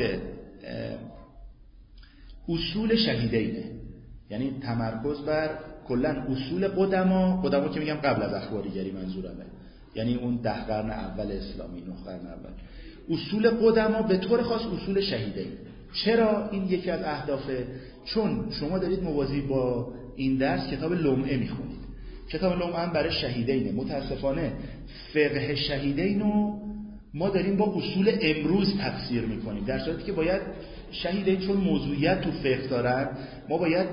اصول شهیدینه، یعنی تمرکز بر کلا اصول قدما که میگم قبل از اخباریگری منظورمه، یعنی اون 10 قرن اول اسلامی، 9 قرن اول. اصول قدما به طور خاص اصول شهیدین. چرا این یکی از اهدافه؟ چون شما دارید موازی با این درس کتاب لمعه میخونید. کتاب لمعه هم برای شهیدینه. متاسفانه فقه شهیدین رو ما داریم با اصول امروز تفسیر میکنیم، در صورتی که باید شهیدین چون موضوعیت تو فقه دارن، ما باید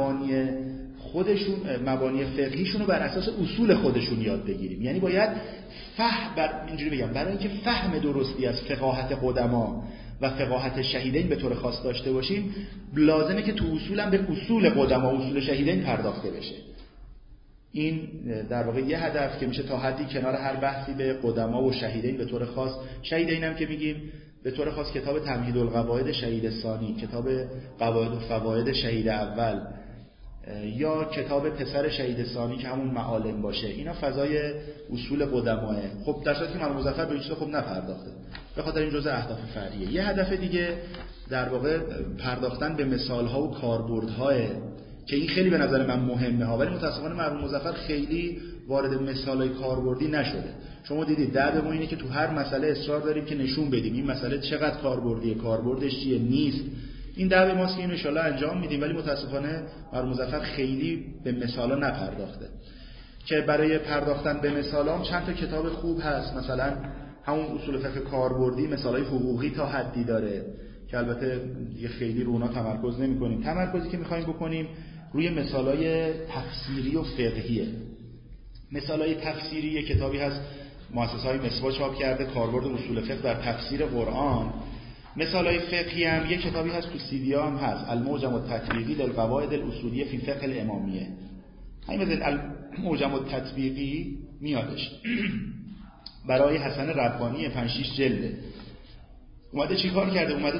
مبانی فقهیشون رو بر اساس اصول خودشون یاد بگیریم. یعنی باید اینجوری بگم، برای اینکه فهم درستی از فقاهت قدما و فقاهت شهیدین به طور خاص داشته باشیم، لازمه که تو اصولم به اصول قدما و اصول شهیدین پرداخته بشه. این در واقع یه هدف که میشه تا حدی کنار هر بحثی به قدما و شهیدین به طور خاص. شهیدین هم که میگیم به طور خاص کتاب تمهید القواعد شهید ثانی، کتاب قواعد و فواید شهید اول، یا کتاب پسر شهید ثانی که همون معالم باشه، اینا فضای اصول قدماه. خب در صورتی که مرحوم مظفر به این چیزا خب نپرداخته، به خاطر این جزء اهداف فرعیه. یه هدف دیگه در واقع پرداختن به مثال‌ها و کاربردهای که این خیلی به نظر من مهمه ها، ولی متأسفانه مرحوم مظفر خیلی وارد مثال‌های کاربردی نشده. شما دیدید دعوا ما اینه که تو هر مسئله اصرار داریم که نشون بدیم این مسئله چقدر کاربردیه، کاربردش چیه، نیست. این دعوی ماست که این ان شاءالله انجام میدیم، ولی متاسفانه مرحوم مظفر خیلی به مثالا نپرداخته. که برای پرداختن به مثالا هم چند تا کتاب خوب هست، مثلا همون اصول فقه کاربردی مثالای حقوقی تا حدی داره که البته دیگه خیلی رو اونا تمرکز نمی‌کنیم. تمرکزی که می‌خوایم بکنیم روی مثالای تفسیری و فقهیه. مثالای تفسیری کتابی هست مؤسسه‌های مصباح چاپ کرده، کاربرد اصول فقه در تفسیر قرآن. مثالای فقهی هم یک کتابی هست تو CD هم هست، المعجم التطبیقی للقواعد الاصولیه فی فقه الامامیه. همین مثلا المعجم التطبیقی میادش برای حسن ربانی 5-6 جلده. اومده چیکار کرده؟ اومده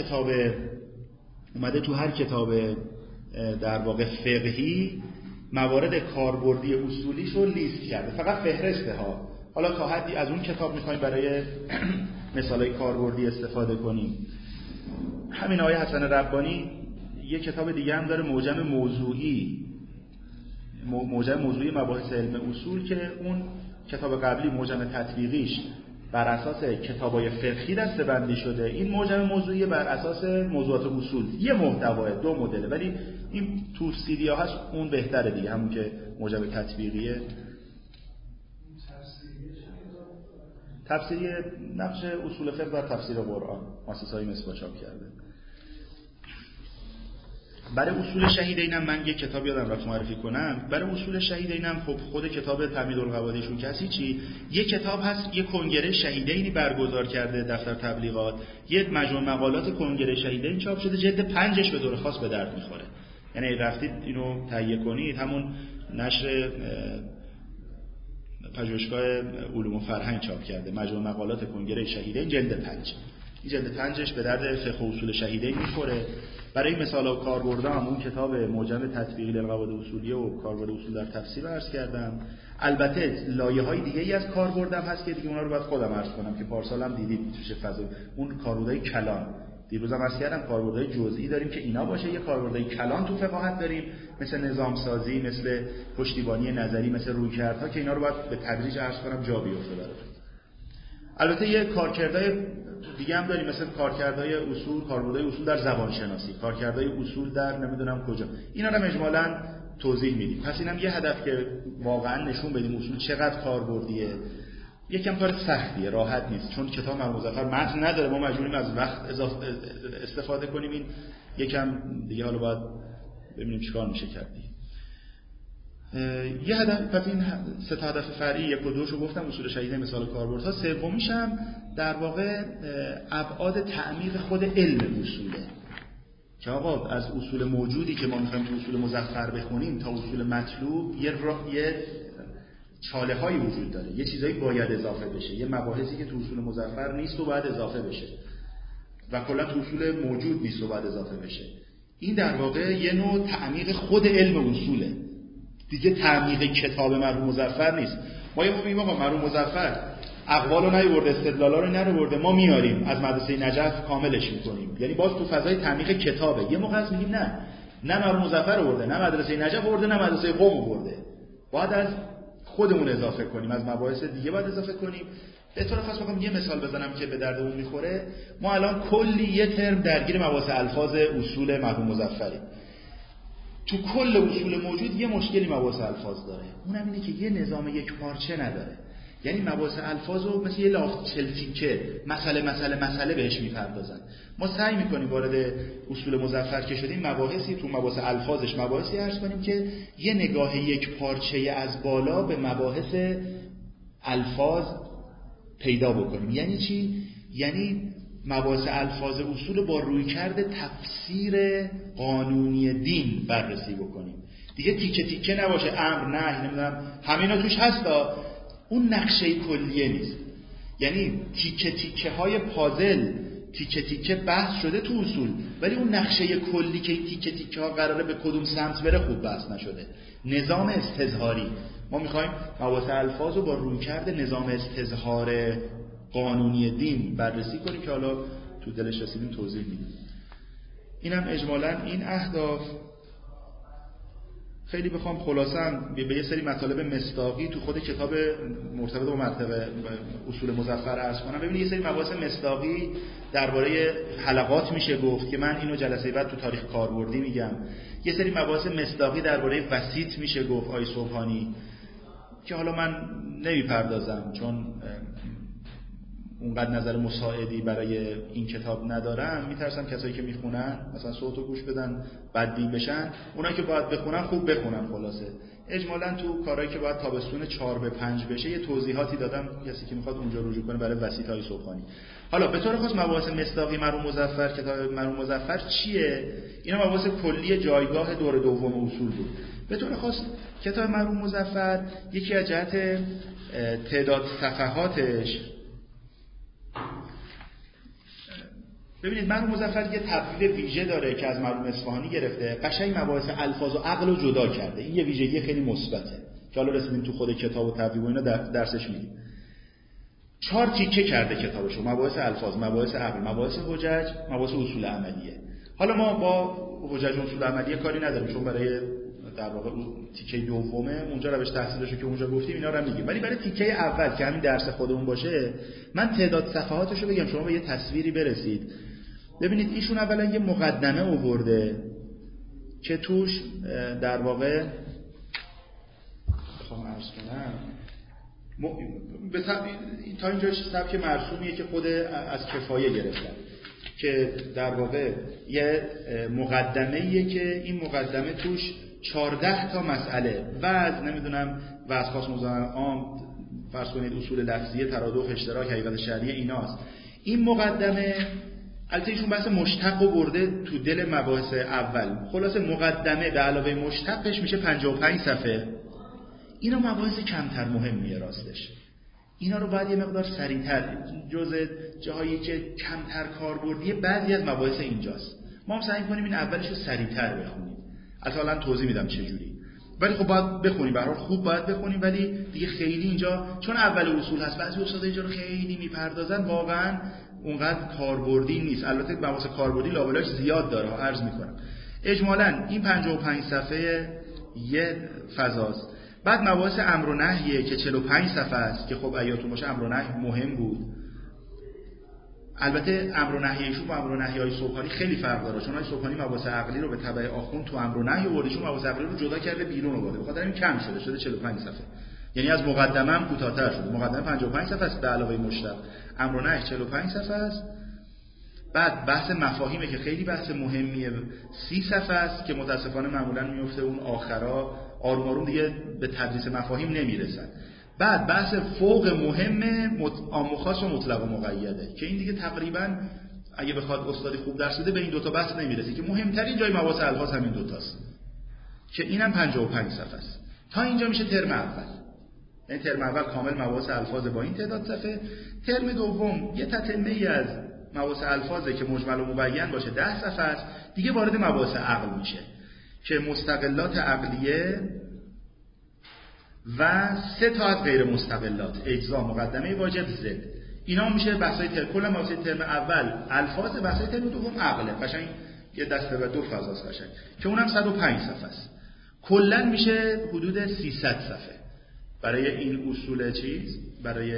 تو هر کتاب در واقع فقهی موارد کاربردی اصولیش رو لیست کرده، فقط فهرسته ها. حالا تا حدی از اون کتاب میخوایم برای مثالای کاربردی استفاده کنیم. همین آقای حسن ربانی یه کتاب دیگه هم داره، موجم موضوعی مباحث علم اصول، که اون کتاب قبلی موجم تطبیقیش بر اساس کتابای فقهی دسته‌بندی شده، این موجم موضوعی بر اساس موضوعات اصول. یه محتوای 2 مدله، ولی این تو CD ها هست، اون بهتره دیگه، همون که موجم تطبیقیه. تفسیری نقش اصول فقه در تفسیر قرآن مؤسسه‌های مصباح چاپ کرده. برای اصول شهیدینم من یک کتاب یادم رفت معرفی کنم. برای اصول شهیدینم خب خود کتاب تمهید القواعدشون کسی چی، یک کتاب هست، یک کنگره شهیدینی برگزار کرده دفتر تبلیغات، یک مجموعه مقالات کنگره شهیدین چاپ شده، جلد 5ش به طور خاص به درد میخوره. یعنی رفتید اینو تهیه کنید، همون نشر پژوهشگاه علوم و فرهنگ چاپ کرده، مجموعه مقالات کنگره شهیدین جلد 5. این جلد 5ش به درد فقه اصول شهیدین میخوره. برای مثالا و کاربرد هم اون کتاب موجم تطبیقی للقواعد اصولیه و کاربرد اصول در تفسیر عرض کردم. البته لایه‌های دیگه‌ای از کاربردم هست که دیگه اونا رو باید خودم عرض کنم که پارسال هم دیدید توش فضا اون کاربردهای کلان. دیروزم عرض کردم کاربردهای جزئی داریم که اینا باشه، یه کاربردهای کلان تو فقاهت داریم مثل نظام سازی، مثل پشتیبانی نظری، مثل رویکردها که اینا رو باید به تدریج عرض کنم جا بیفته براتون. البته یه کارکردهای دیگه هم داریم مثل کارکردهای اصول، کاربردهای اصول در زبان شناسی، کارکردهای اصول در نمیدونم کجا. اینا رو اجمالاً توضیح میدیم. پس اینم یه هدف که واقعا نشون بدیم اصول چقدر کاربردیه. یکم کار سختیه، راحت نیست، چون کتاب مرحوم مظفر متن نداره، ما مجبوریم از وقت استفاده کنیم. این یکم دیگه حالا باید ببینیم چیکار میشه کرد. یه هدف، پس این 3 تا هدف فرعی 1 و 2 رو گفتم، اصول شهیده، مثال کاربردها. سومیش هم در واقع ابعاد تعمیق خود علم اصوله، که آقا از اصول موجودی که ما می‌خوایم تو اصول مظفر بخونیم تا اصول مطلوب یه چاله هایی وجود داره، یه چیزایی باید اضافه بشه، یه مباحثی که تو اصول مظفر نیست و باید اضافه بشه و کلا تو اصول موجود نیست و باید اضافه بشه. این در واقع یه نوع تعمیق خود علم اصوله دیگه، تعمیق کتاب مرحوم مظفر نیست. ما یه میگیم آقا مرحوم مظفر اقوالو نیورده، استدلالا رو نیورده، ما میاریم از مدرسه نجف کاملش میکنیم، یعنی باز تو فضای تعمیق کتابه. یه موقع از میگیم نه مرحوم مظفر آورده، نه مدرسه نجف آورده، نه مدرسه قم آورده، باید از خودمون اضافه کنیم، از مباحث دیگه باید اضافه کنیم. به طور خاص بخوام یه مثال بزنم که به دردمون میخوره، ما الان کلی یه ترم درگیر مباحث الفاظ اصول مرحوم مظفری. تو کل اصول موجود یه مشکلی مباحث الفاظ داره، اونم اینه که یه نظام یک پارچه نداره. یعنی مباحث الفاظ رو مثل یه لافت چلتیکه مسئله بهش میپردازن. ما سعی میکنیم وارد اصول مظفر که شدیم مباحثی تو مباحث الفاظش مباحثی عرض کنیم که یه نگاه یک پارچه از بالا به مباحث الفاظ پیدا بکنیم. یعنی چی؟ یعنی مباحث الفاظ اصول با رویکرد تفسیر قانونی دین بررسی بکنیم. دیگه تیکه تیکه نباشه، امر نهی نمیدونم همینا توش هستا، اون نقشه کلیه نیست. یعنی تیکه تیکه های پازل، تیکه تیکه بحث شده تو اصول، ولی اون نقشه کلی که این تیکه تیکه ها قراره به کدوم سمت بره خوب بحث نشده. نظام استظهاری، ما میخوایم مباحث الفاظ رو با رویکرد نظام استظهار قانونی دین بررسی کنیم که حالا تو دلش رسیدیم توضیح میدیم. اینم اجمالاً این اهداف. خیلی بخوام خلاصاً به یه سری مطالب مصداقی تو خود کتاب مرتبط با منطق اصول مظفر عرض کنم. ببینید یه سری مباحث مصداقی درباره حلقات میشه گفت که من اینو جلسه بعد تو تاریخ کاربردی میگم. یه سری مباحث مصداقی درباره وسیط میشه گفت آقای صبحانی، که حالا من نمیپردازم چون اونقدر نظر مساعدی برای این کتاب ندارم. میترسم کسایی که میخونن مثلا صوتو گوش بدن بدبین بشن، اونایی که باید بخونن خوب بخونن. خلاصه اجمالاً تو کارهایی که باید تابستون 4 به 5 بشه یه توضیحاتی دادم، کسی که میخواد اونجا رجوع کنه برای وسیط‌های صبحانی. حالا به طور خاص مباحث مصداقی مرحوم مظفر، کتاب مرحوم مظفر چیه؟ اینا مباحث کلی جایگاه دور دوم اصول بود. به طور خاص کتاب مرحوم مظفر یکی از جهت تعداد صفحاتش، ببینید مرحوم مظفر یه تبدیل ویژه داره که از مرحوم اصفهانی گرفته، قشنگ مباحث الفاظ و عقل رو جدا کرده. این یه ویژگی خیلی مثبته که حالا رسیدیم تو خود کتاب و تبدیل و اینا درسش میدیم. 4 تیکه کرده کتابشو، مباحث الفاظ، مباحث عقل، مباحث حجج، مباحث اصول عملیه. حالا ما با حجج و اصول عملیه کاری نداریم چون برای در واقع تیکه دومه اونجا روش تحصیلشو که اونجا گفتیم اینا رو میگیم، ولی برای تیکه اول که همین درس خودمون باشه من تعداد صفحاتشو بگم شما به یه تصویری برسید. ببینید ایشون اولا یه مقدمه آورده که توش در واقع بخوام عرض کنم تا اینجاش سبک مرسومیه که خود از کفایه گرفتن، که در واقع یه مقدمه‌ایه که این مقدمه توش 14 تا مسئله وضع نمیدونم وضع خاص مزاحم عام، فرض کنید اصول لفظیه، ترادف، اشتراک، حقیقت شرعیه، ایناست. این مقدمه البته ایشون بحث مشتق رو برده تو دل مباحث اول. خلاصه مقدمه به علاوه مشتقش میشه 55 صفحه. اینا مباحث کمتر مهمیه راستش. اینا رو باید یه مقدار سریع‌تر، جزء جاهایی که کمتر کاربردیه بعضی از مباحث اینجاست. ما هم سعی کنیم این اولش رو سریع‌تر بخونیم. اصلا توضیح میدم چه جوری. ولی خب باید بخونیم، به هر حال خوب باید بخونیم، ولی دیگه خیلی اینجا چون اول اصول هست بعضی استادا اینجا رو خیلی میپردازن، واقعا اونقدر کاربردی نیست. البته مباحث کاربردی لابلاش زیاد داره، عرض میکنم. اجمالاً این 55 صفحه یه فضاست. بعد مباحث امر و نهیه که 45 صفحه است که خب ایاتون باشه امر و نهی مهم بود. البته امر و نهی ایشون با امر و نهی‌های صبحانی خیلی فرق داره، چون صبحانی مباحث عقلی رو به تبع آخوند تو امر و نهی آورد، ایشون مباحث عقلی رو جدا کرده بیرون آورده، بخاطر این کم شده 45 صفحه. یعنی از مقدمه هم کوتاه‌تر شده. مقدمه 55 صفحه است به علاوه مشتق. امر و نهی 45 صفحه است. بعد بحث مفاهیمه که خیلی بحث مهمیه 30 صفحه است که متاسفانه معمولا میفته اون آروم آروم دیگه به تدریس مفاهیم نمیرسن. بعد بحث فوق مهم عام و خاص و مطلق و مقیده که این دیگه تقریبا اگه بخواد استادی خوب درس بده به این دوتا بحث نمیرسه که مهمترین جای مباحث الفاظ همین دوتاست که اینم 55 صفحه است. تا اینجا میشه ترم اول. یعنی ترم اول کامل مباحث الفاظ با این تعداد صفحه. ترم دوم یه تتمه‌ای از مباحث الفاظه که مجمل و مبین باشه 10 صفحه است. دیگه وارد مباحث عقل میشه که مستقلات عقلیه و 3 تا از غیر مستقلات، اجزا، مقدمه واجب، ضد. اینا میشه بحثای کل مباحث ترم اول الفاظ، بحثای ترم دوم عقله. قشنگ یه دسته و دو فضاست قشنگ که اونم 105 صفحه است. کلا میشه حدود 300 صفحه برای این اصول چیز، برای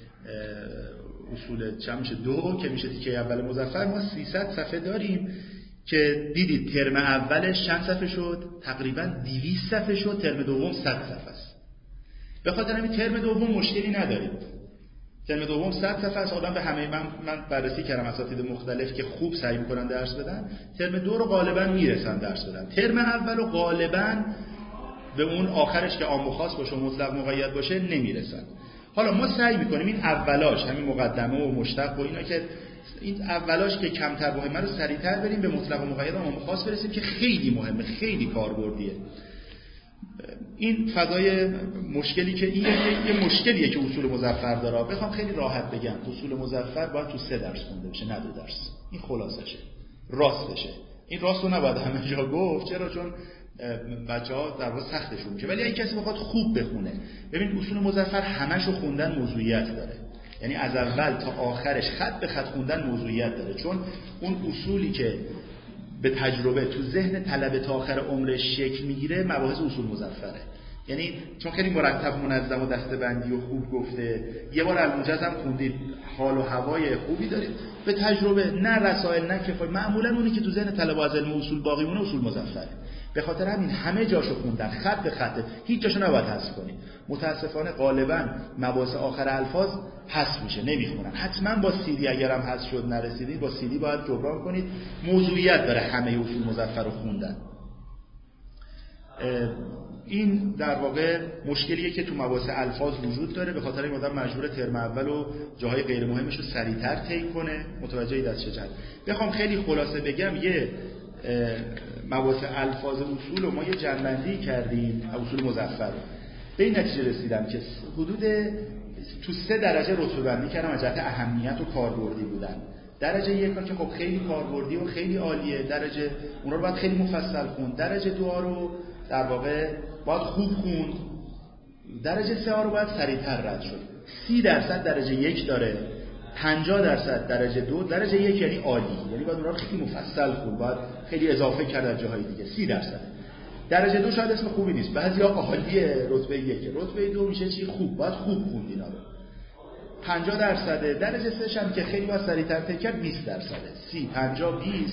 اصول چند میشه 2 که میشه تیکه اول مظفر. ما 300 صفحه داریم که دیدید ترم اولش چند صفحه شد؟ تقریبا 200 صفحه شد. ترم دوم 100 صفحه است. به خاطر همین ترم دوم مشکلی نداریم. ترم دوم 100 صفحه است. آدم به همه من بررسی کردم اساتید مختلف که خوب سعی میکنن درس بدن. ترم 2 رو غالبا میرسن درس بدن. ترم اول رو غالبا به اون آخرش که عام و خاص باشه و مطلق مقید باشه نمیرسن. حالا ما سعی میکنیم این اولاش، همین مقدمه و مشتق و اینا که این اولاش که کمتر مهمه رو سریعتر بریم به مطلق و مقید و عام و خاص برسیم که خیلی مهمه، خیلی کاربردیه. این فضای مشکلی که این یه مشکلیه که اصول مظفر داره. بخوام خیلی راحت بگم اصول مظفر باید تو 3 درس خونده بشه، نه 2 درس. این خلاصشه، راستشه. این راستو نباید همه جا گفت. چرا؟ چون بچه‌ها در واقع سختشون میشه. ولی اگه کسی بخواد خوب بخونه، ببین اصول مظفر همشو خوندن موضوعیت داره. یعنی از اول تا آخرش خط به خط خوندن موضوعیت داره، چون اون اصولی که به تجربه تو ذهن طلبه تا آخر عمرش شکل میگیره مباحث اصول مظفره. یعنی چون خیلی مرتب منظم و دسته‌بندی و خوب گفته، یه بار الموجز هم خوندید، حال و هوای خوبی دارید، به تجربه نه رسائل نه کفایت. معمولا اونی که تو ذهن طلبه از علم اصول باقی مونه اصول مظفره. به خاطر همین همه جاشو خوندن، خط به خط، هیچ جاشو نباید حذف کنید. متاسفانه غالبا مباحث آخر الفاظ حذف میشه، نمیخونن. حتما با CD اگرم حذف شد نرسیدید، با CD باید جبران کنید. موضوعیت داره همه اصول مظفر رو خوندن. این در واقع مشکلیه که تو مباحث الفاظ وجود داره. به خاطر این آدم مجبور ترم اول و جاهای غیر مهمش رو سریعتر طی کنه. متوجه دست چه جهت. بخوام خیلی خلاصه بگم، یه مباحث الفاظ اصول رو ما یه جنبندی کردیم، اصول مظفر. به این نتیجه رسیدم که حدود تو 3 درجه رتبه بندی کردم از جهت اهمیت و کاربردی بودن. درجه 1 که خب خیلی کاربردی و خیلی عالیه، درجه اونا رو باید خیلی مفصل خوند. درجه 2 رو در واقع باید خوب خوند. درجه 3 رو باید سریعتر رد شد. 30% درجه 1 داره، 50% درجه 2. درجه 1 یعنی عالی، یعنی باید اونا رو خیلی مفصل خوند، باید خیلی اضافه کرد از جاهای دیگه. 30%. درجه 2 شاید اسم خوبی نیست، بعضیا عالیه. رتبه 1. رتبه 2 میشه چی؟ خوب، باید خوب خوند اینا رو. 50%. درجه 3 هم که خیلی باید سریعتر طی کرد، 20%. 30 50 20.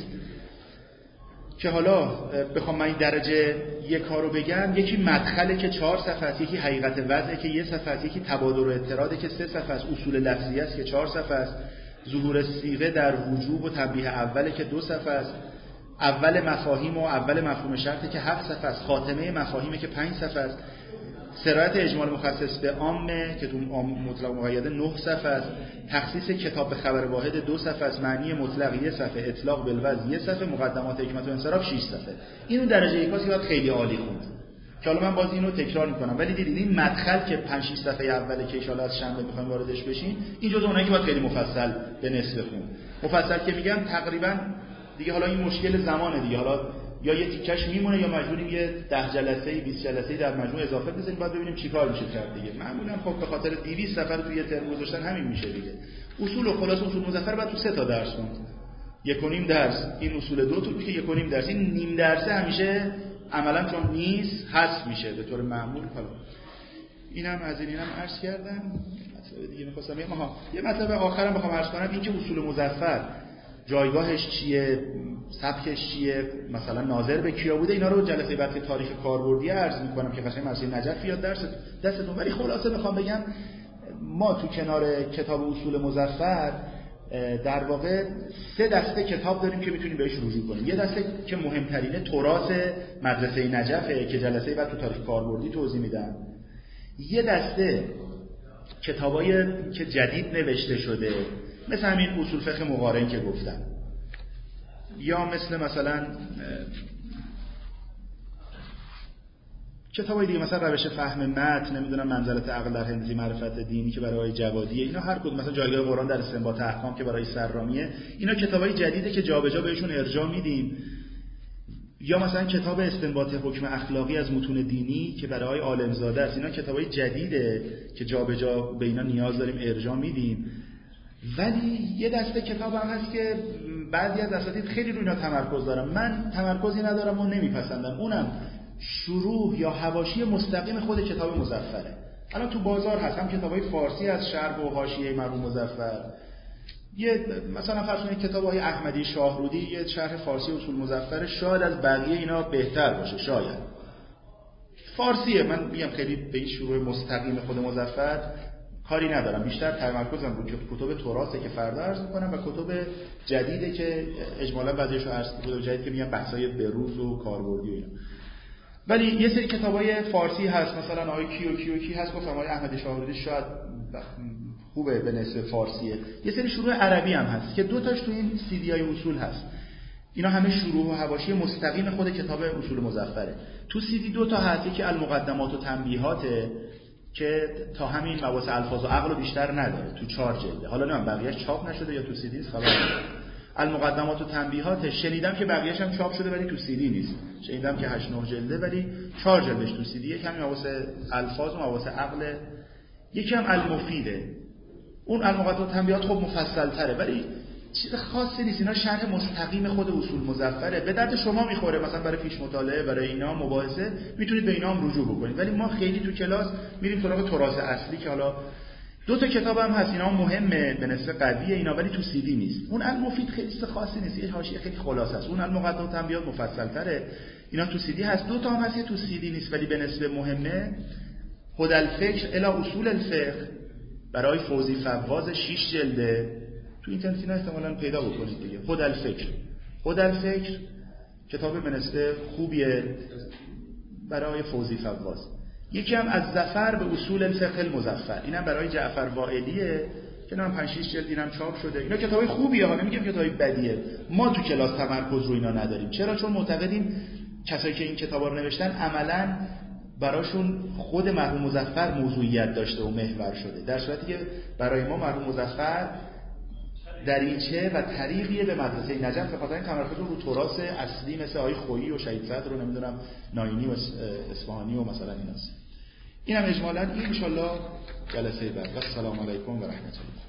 که حالا بخوام من این درجه 1 رو بگم، یکی مدخله که 4 صفحه است، یکی حقیقت وضعه که 1 صفحه است، یکی تبادر و اعتراضه که 3 صفحه است، اصول لفظی است که 4 صفحه است، ظهور صیغه در وجوب و تنبیه اوله که 2 صفحه است، اول مفاهیم و اول مفهوم شرطه که 7 صفحه است، خاتمه مفاهیمه که 5 صفحه است، سرایت اجمال مخصص به عامه که تو مطلق مقیده 9 صفحه است، تخصیص کتاب به خبر واحد 2 صفحه است، معنی مطلق 1 صفحه، اطلاق بالوضع 1 صفحه، مقدمات حکمت و انصراف 6 صفحه. اینو درجه 1 باید خیلی عالی خوند. که حالا من باز اینو تکرار میکنم، ولی دیدید این مدخل که 5 6 صفحه اوله که ان شاء الله از شنبه میخوایم واردش بشیم، این جزء اونایی که باید خیلی مفصل به نصف خوند. مفصل که میگم تقریبا دیگه حالا این مشکل زمانه دیگه، حالا یا یه تیکش میمونه یا مجبوریم یه 10 جلسه 20 جلسه در مجموع اضافه بزنیم، بعد ببینیم چیکار میشه کرد دیگه. معمولا خب به خاطر 200 صفحه توی ترم گذاشتن همین میشه دیگه. اصول و خلاصه اصول مظفر بعد تو 3 تا درس خوند. 1.5 درس این اصول 2 تو میشه 1.5 درس. این نیم درسه همیشه عملا چون نیست حذف میشه به طور معمول. حالا اینم از اینم عرض کردم. مطلب دیگه می‌خواستم بگم. یه مطلب آخرام بخوام عرض کنم، این که اصول مظفر جایگاهش چیه، سبکش چیه، مثلا ناظر به کیا بوده، اینا رو جلسه بعد که تاریخ کاربردی عرض میکنم که قشنگ مرسی نجف یاد دستتون. ولی خلاصه بخوام بگم ما تو کنار کتاب اصول مظفر در واقع 3 دسته کتاب داریم که میتونیم بهش رجوع کنیم. یه دسته که مهمترینه تراث مدرسه نجفه که جلسه بعد تو تاریخ کاربردی توضیح میدم. یه دسته کتابایی که جدید نوشته شده مثل همین اصول فقه مقارن که گفتم، یا مثلا کتابای دیگه مثلا روش فهم متن، نمیدونم منزلت عقل در هندسی معرفت دینی که برای جوادیه، اینا هر کدوم مثلا جایگاه قرآن در استنباط احکام که برای سرامیه، اینا کتابای جدیده که جابجا بهشون ارجاع میدیم. یا مثلا کتاب استنباط حکم اخلاقی از متون دینی که برای عالمزاده است، اینا کتابای جدیده که جابجا به اینا نیاز داریم ارجاع میدیم. ولی یه دسته کتاب هم هست که بعضی از اساتید خیلی روی اینا تمرکز دارن، من تمرکزی ندارم و نمیپسندم، اونم شروح یا حواشی مستقیم خود کتاب مظفره. الان تو بازار هست هم کتابای فارسی از شرح و حاشیه مرحوم مظفر، یه مثلا فرض کنید کتابای احمدی شاهرودی یه شرح فارسی اصول مظفر شاید از بقیه اینا بهتر باشه، شاید فارسیه. من میگم خیلی به این شروع مستقیم خود مظفر کاری ندارم، بیشتر تمرکزم رو کتب تراثه که فردا عرض می‌کنم و کتب جدیده که اجمالاً بعضیشو عرض کردم، جدید که میگم بحثای بروز و کاربردی و اینا. ولی یه سری کتابای فارسی هست، مثلا آقای کی هست، گفتم آقای احمدی شاهرودی شاید خوبه به نسبت فارسیه. یه سری شروح عربی هم هست که 2 تاش تو این سیدیای اصول هست، اینا همه شروح و حواشی مستقیم خود کتاب اصول مظفره. تو سیدی 2 تا هست، یکی المقدمات و تنبیهاته که تا همین مباحث الفاظ و عقل بیشتر نداره، تو 4 جلده. حالا نه بقیه‌اش چاپ نشده یا تو سیدی نیست، خبر ندارم. المقدمات و تنبیهات شنیدم که بقیه‌اش هم چاپ شده ولی تو سیدی نیست، شنیدم که 8-9 جلده ولی 4 جلدش تو سیدیه. کمی مباحث الفاظ و مباحث عقل. یکی هم المفیده، اون المقدمات و تنبیهات خب مفصل تره ولی چیز خاصی نیست، اینا شرح مستقیم خود اصول مظفره، به درد شما میخوره، مثلا برای پیش مطالعه برای اینا مباحثه میتونید به اینا هم رجوع بکنید. ولی ما خیلی تو کلاس میریم سراغ تراث اصلی که حالا 2 تا کتاب هم هست، اینا هم مهمه به نسبت قویه اینا، ولی تو سیدی نیست. اون المفید خیلی چیز خاصی نیست، یه حاشیه خیلی خلاصه است. اون المقدمات و تنبیهات مفصل تره، اینا تو سیدی هست. 2 تا هم هست تو سیدی نیست ولی به نسبت مهمه. هدی الفکر الی اصول الفقه برای فوزی فواز 6 جلده، تو اینترنت اینا احتمالاً پیدا بکنید دیگه. هدی الفکر کتاب به نسبت خوبیه برای فوزی فواز. یکی هم از ظفر به اصول الفقه المظفر، اینم برای جعفر وائلیه که نام 5-6 جلد اینم چاپ شده. اینا کتابای خوبیه ها، نمیگم کتابای بدیه. ما تو کلاس تمرکز رو اینا نداریم. چرا؟ چون معتقدیم کسایی که این کتابا رو نوشتن عملاً براشون خود مرحوم مظفر موضوعیت داشته و محور شده، در صورتی که برای ما مرحوم مظفر دریچه و طریقیه به مدرسه نجف. به خاطر این تمرکز رو تراث اصلی مثل آقای خویی و شهید صدر رو نمیدونم ناینی و اصفهانی و مثلا ایناست. اینم اجمالاً ان شاء الله جلسه بعد. السلام علیکم و رحمت الله.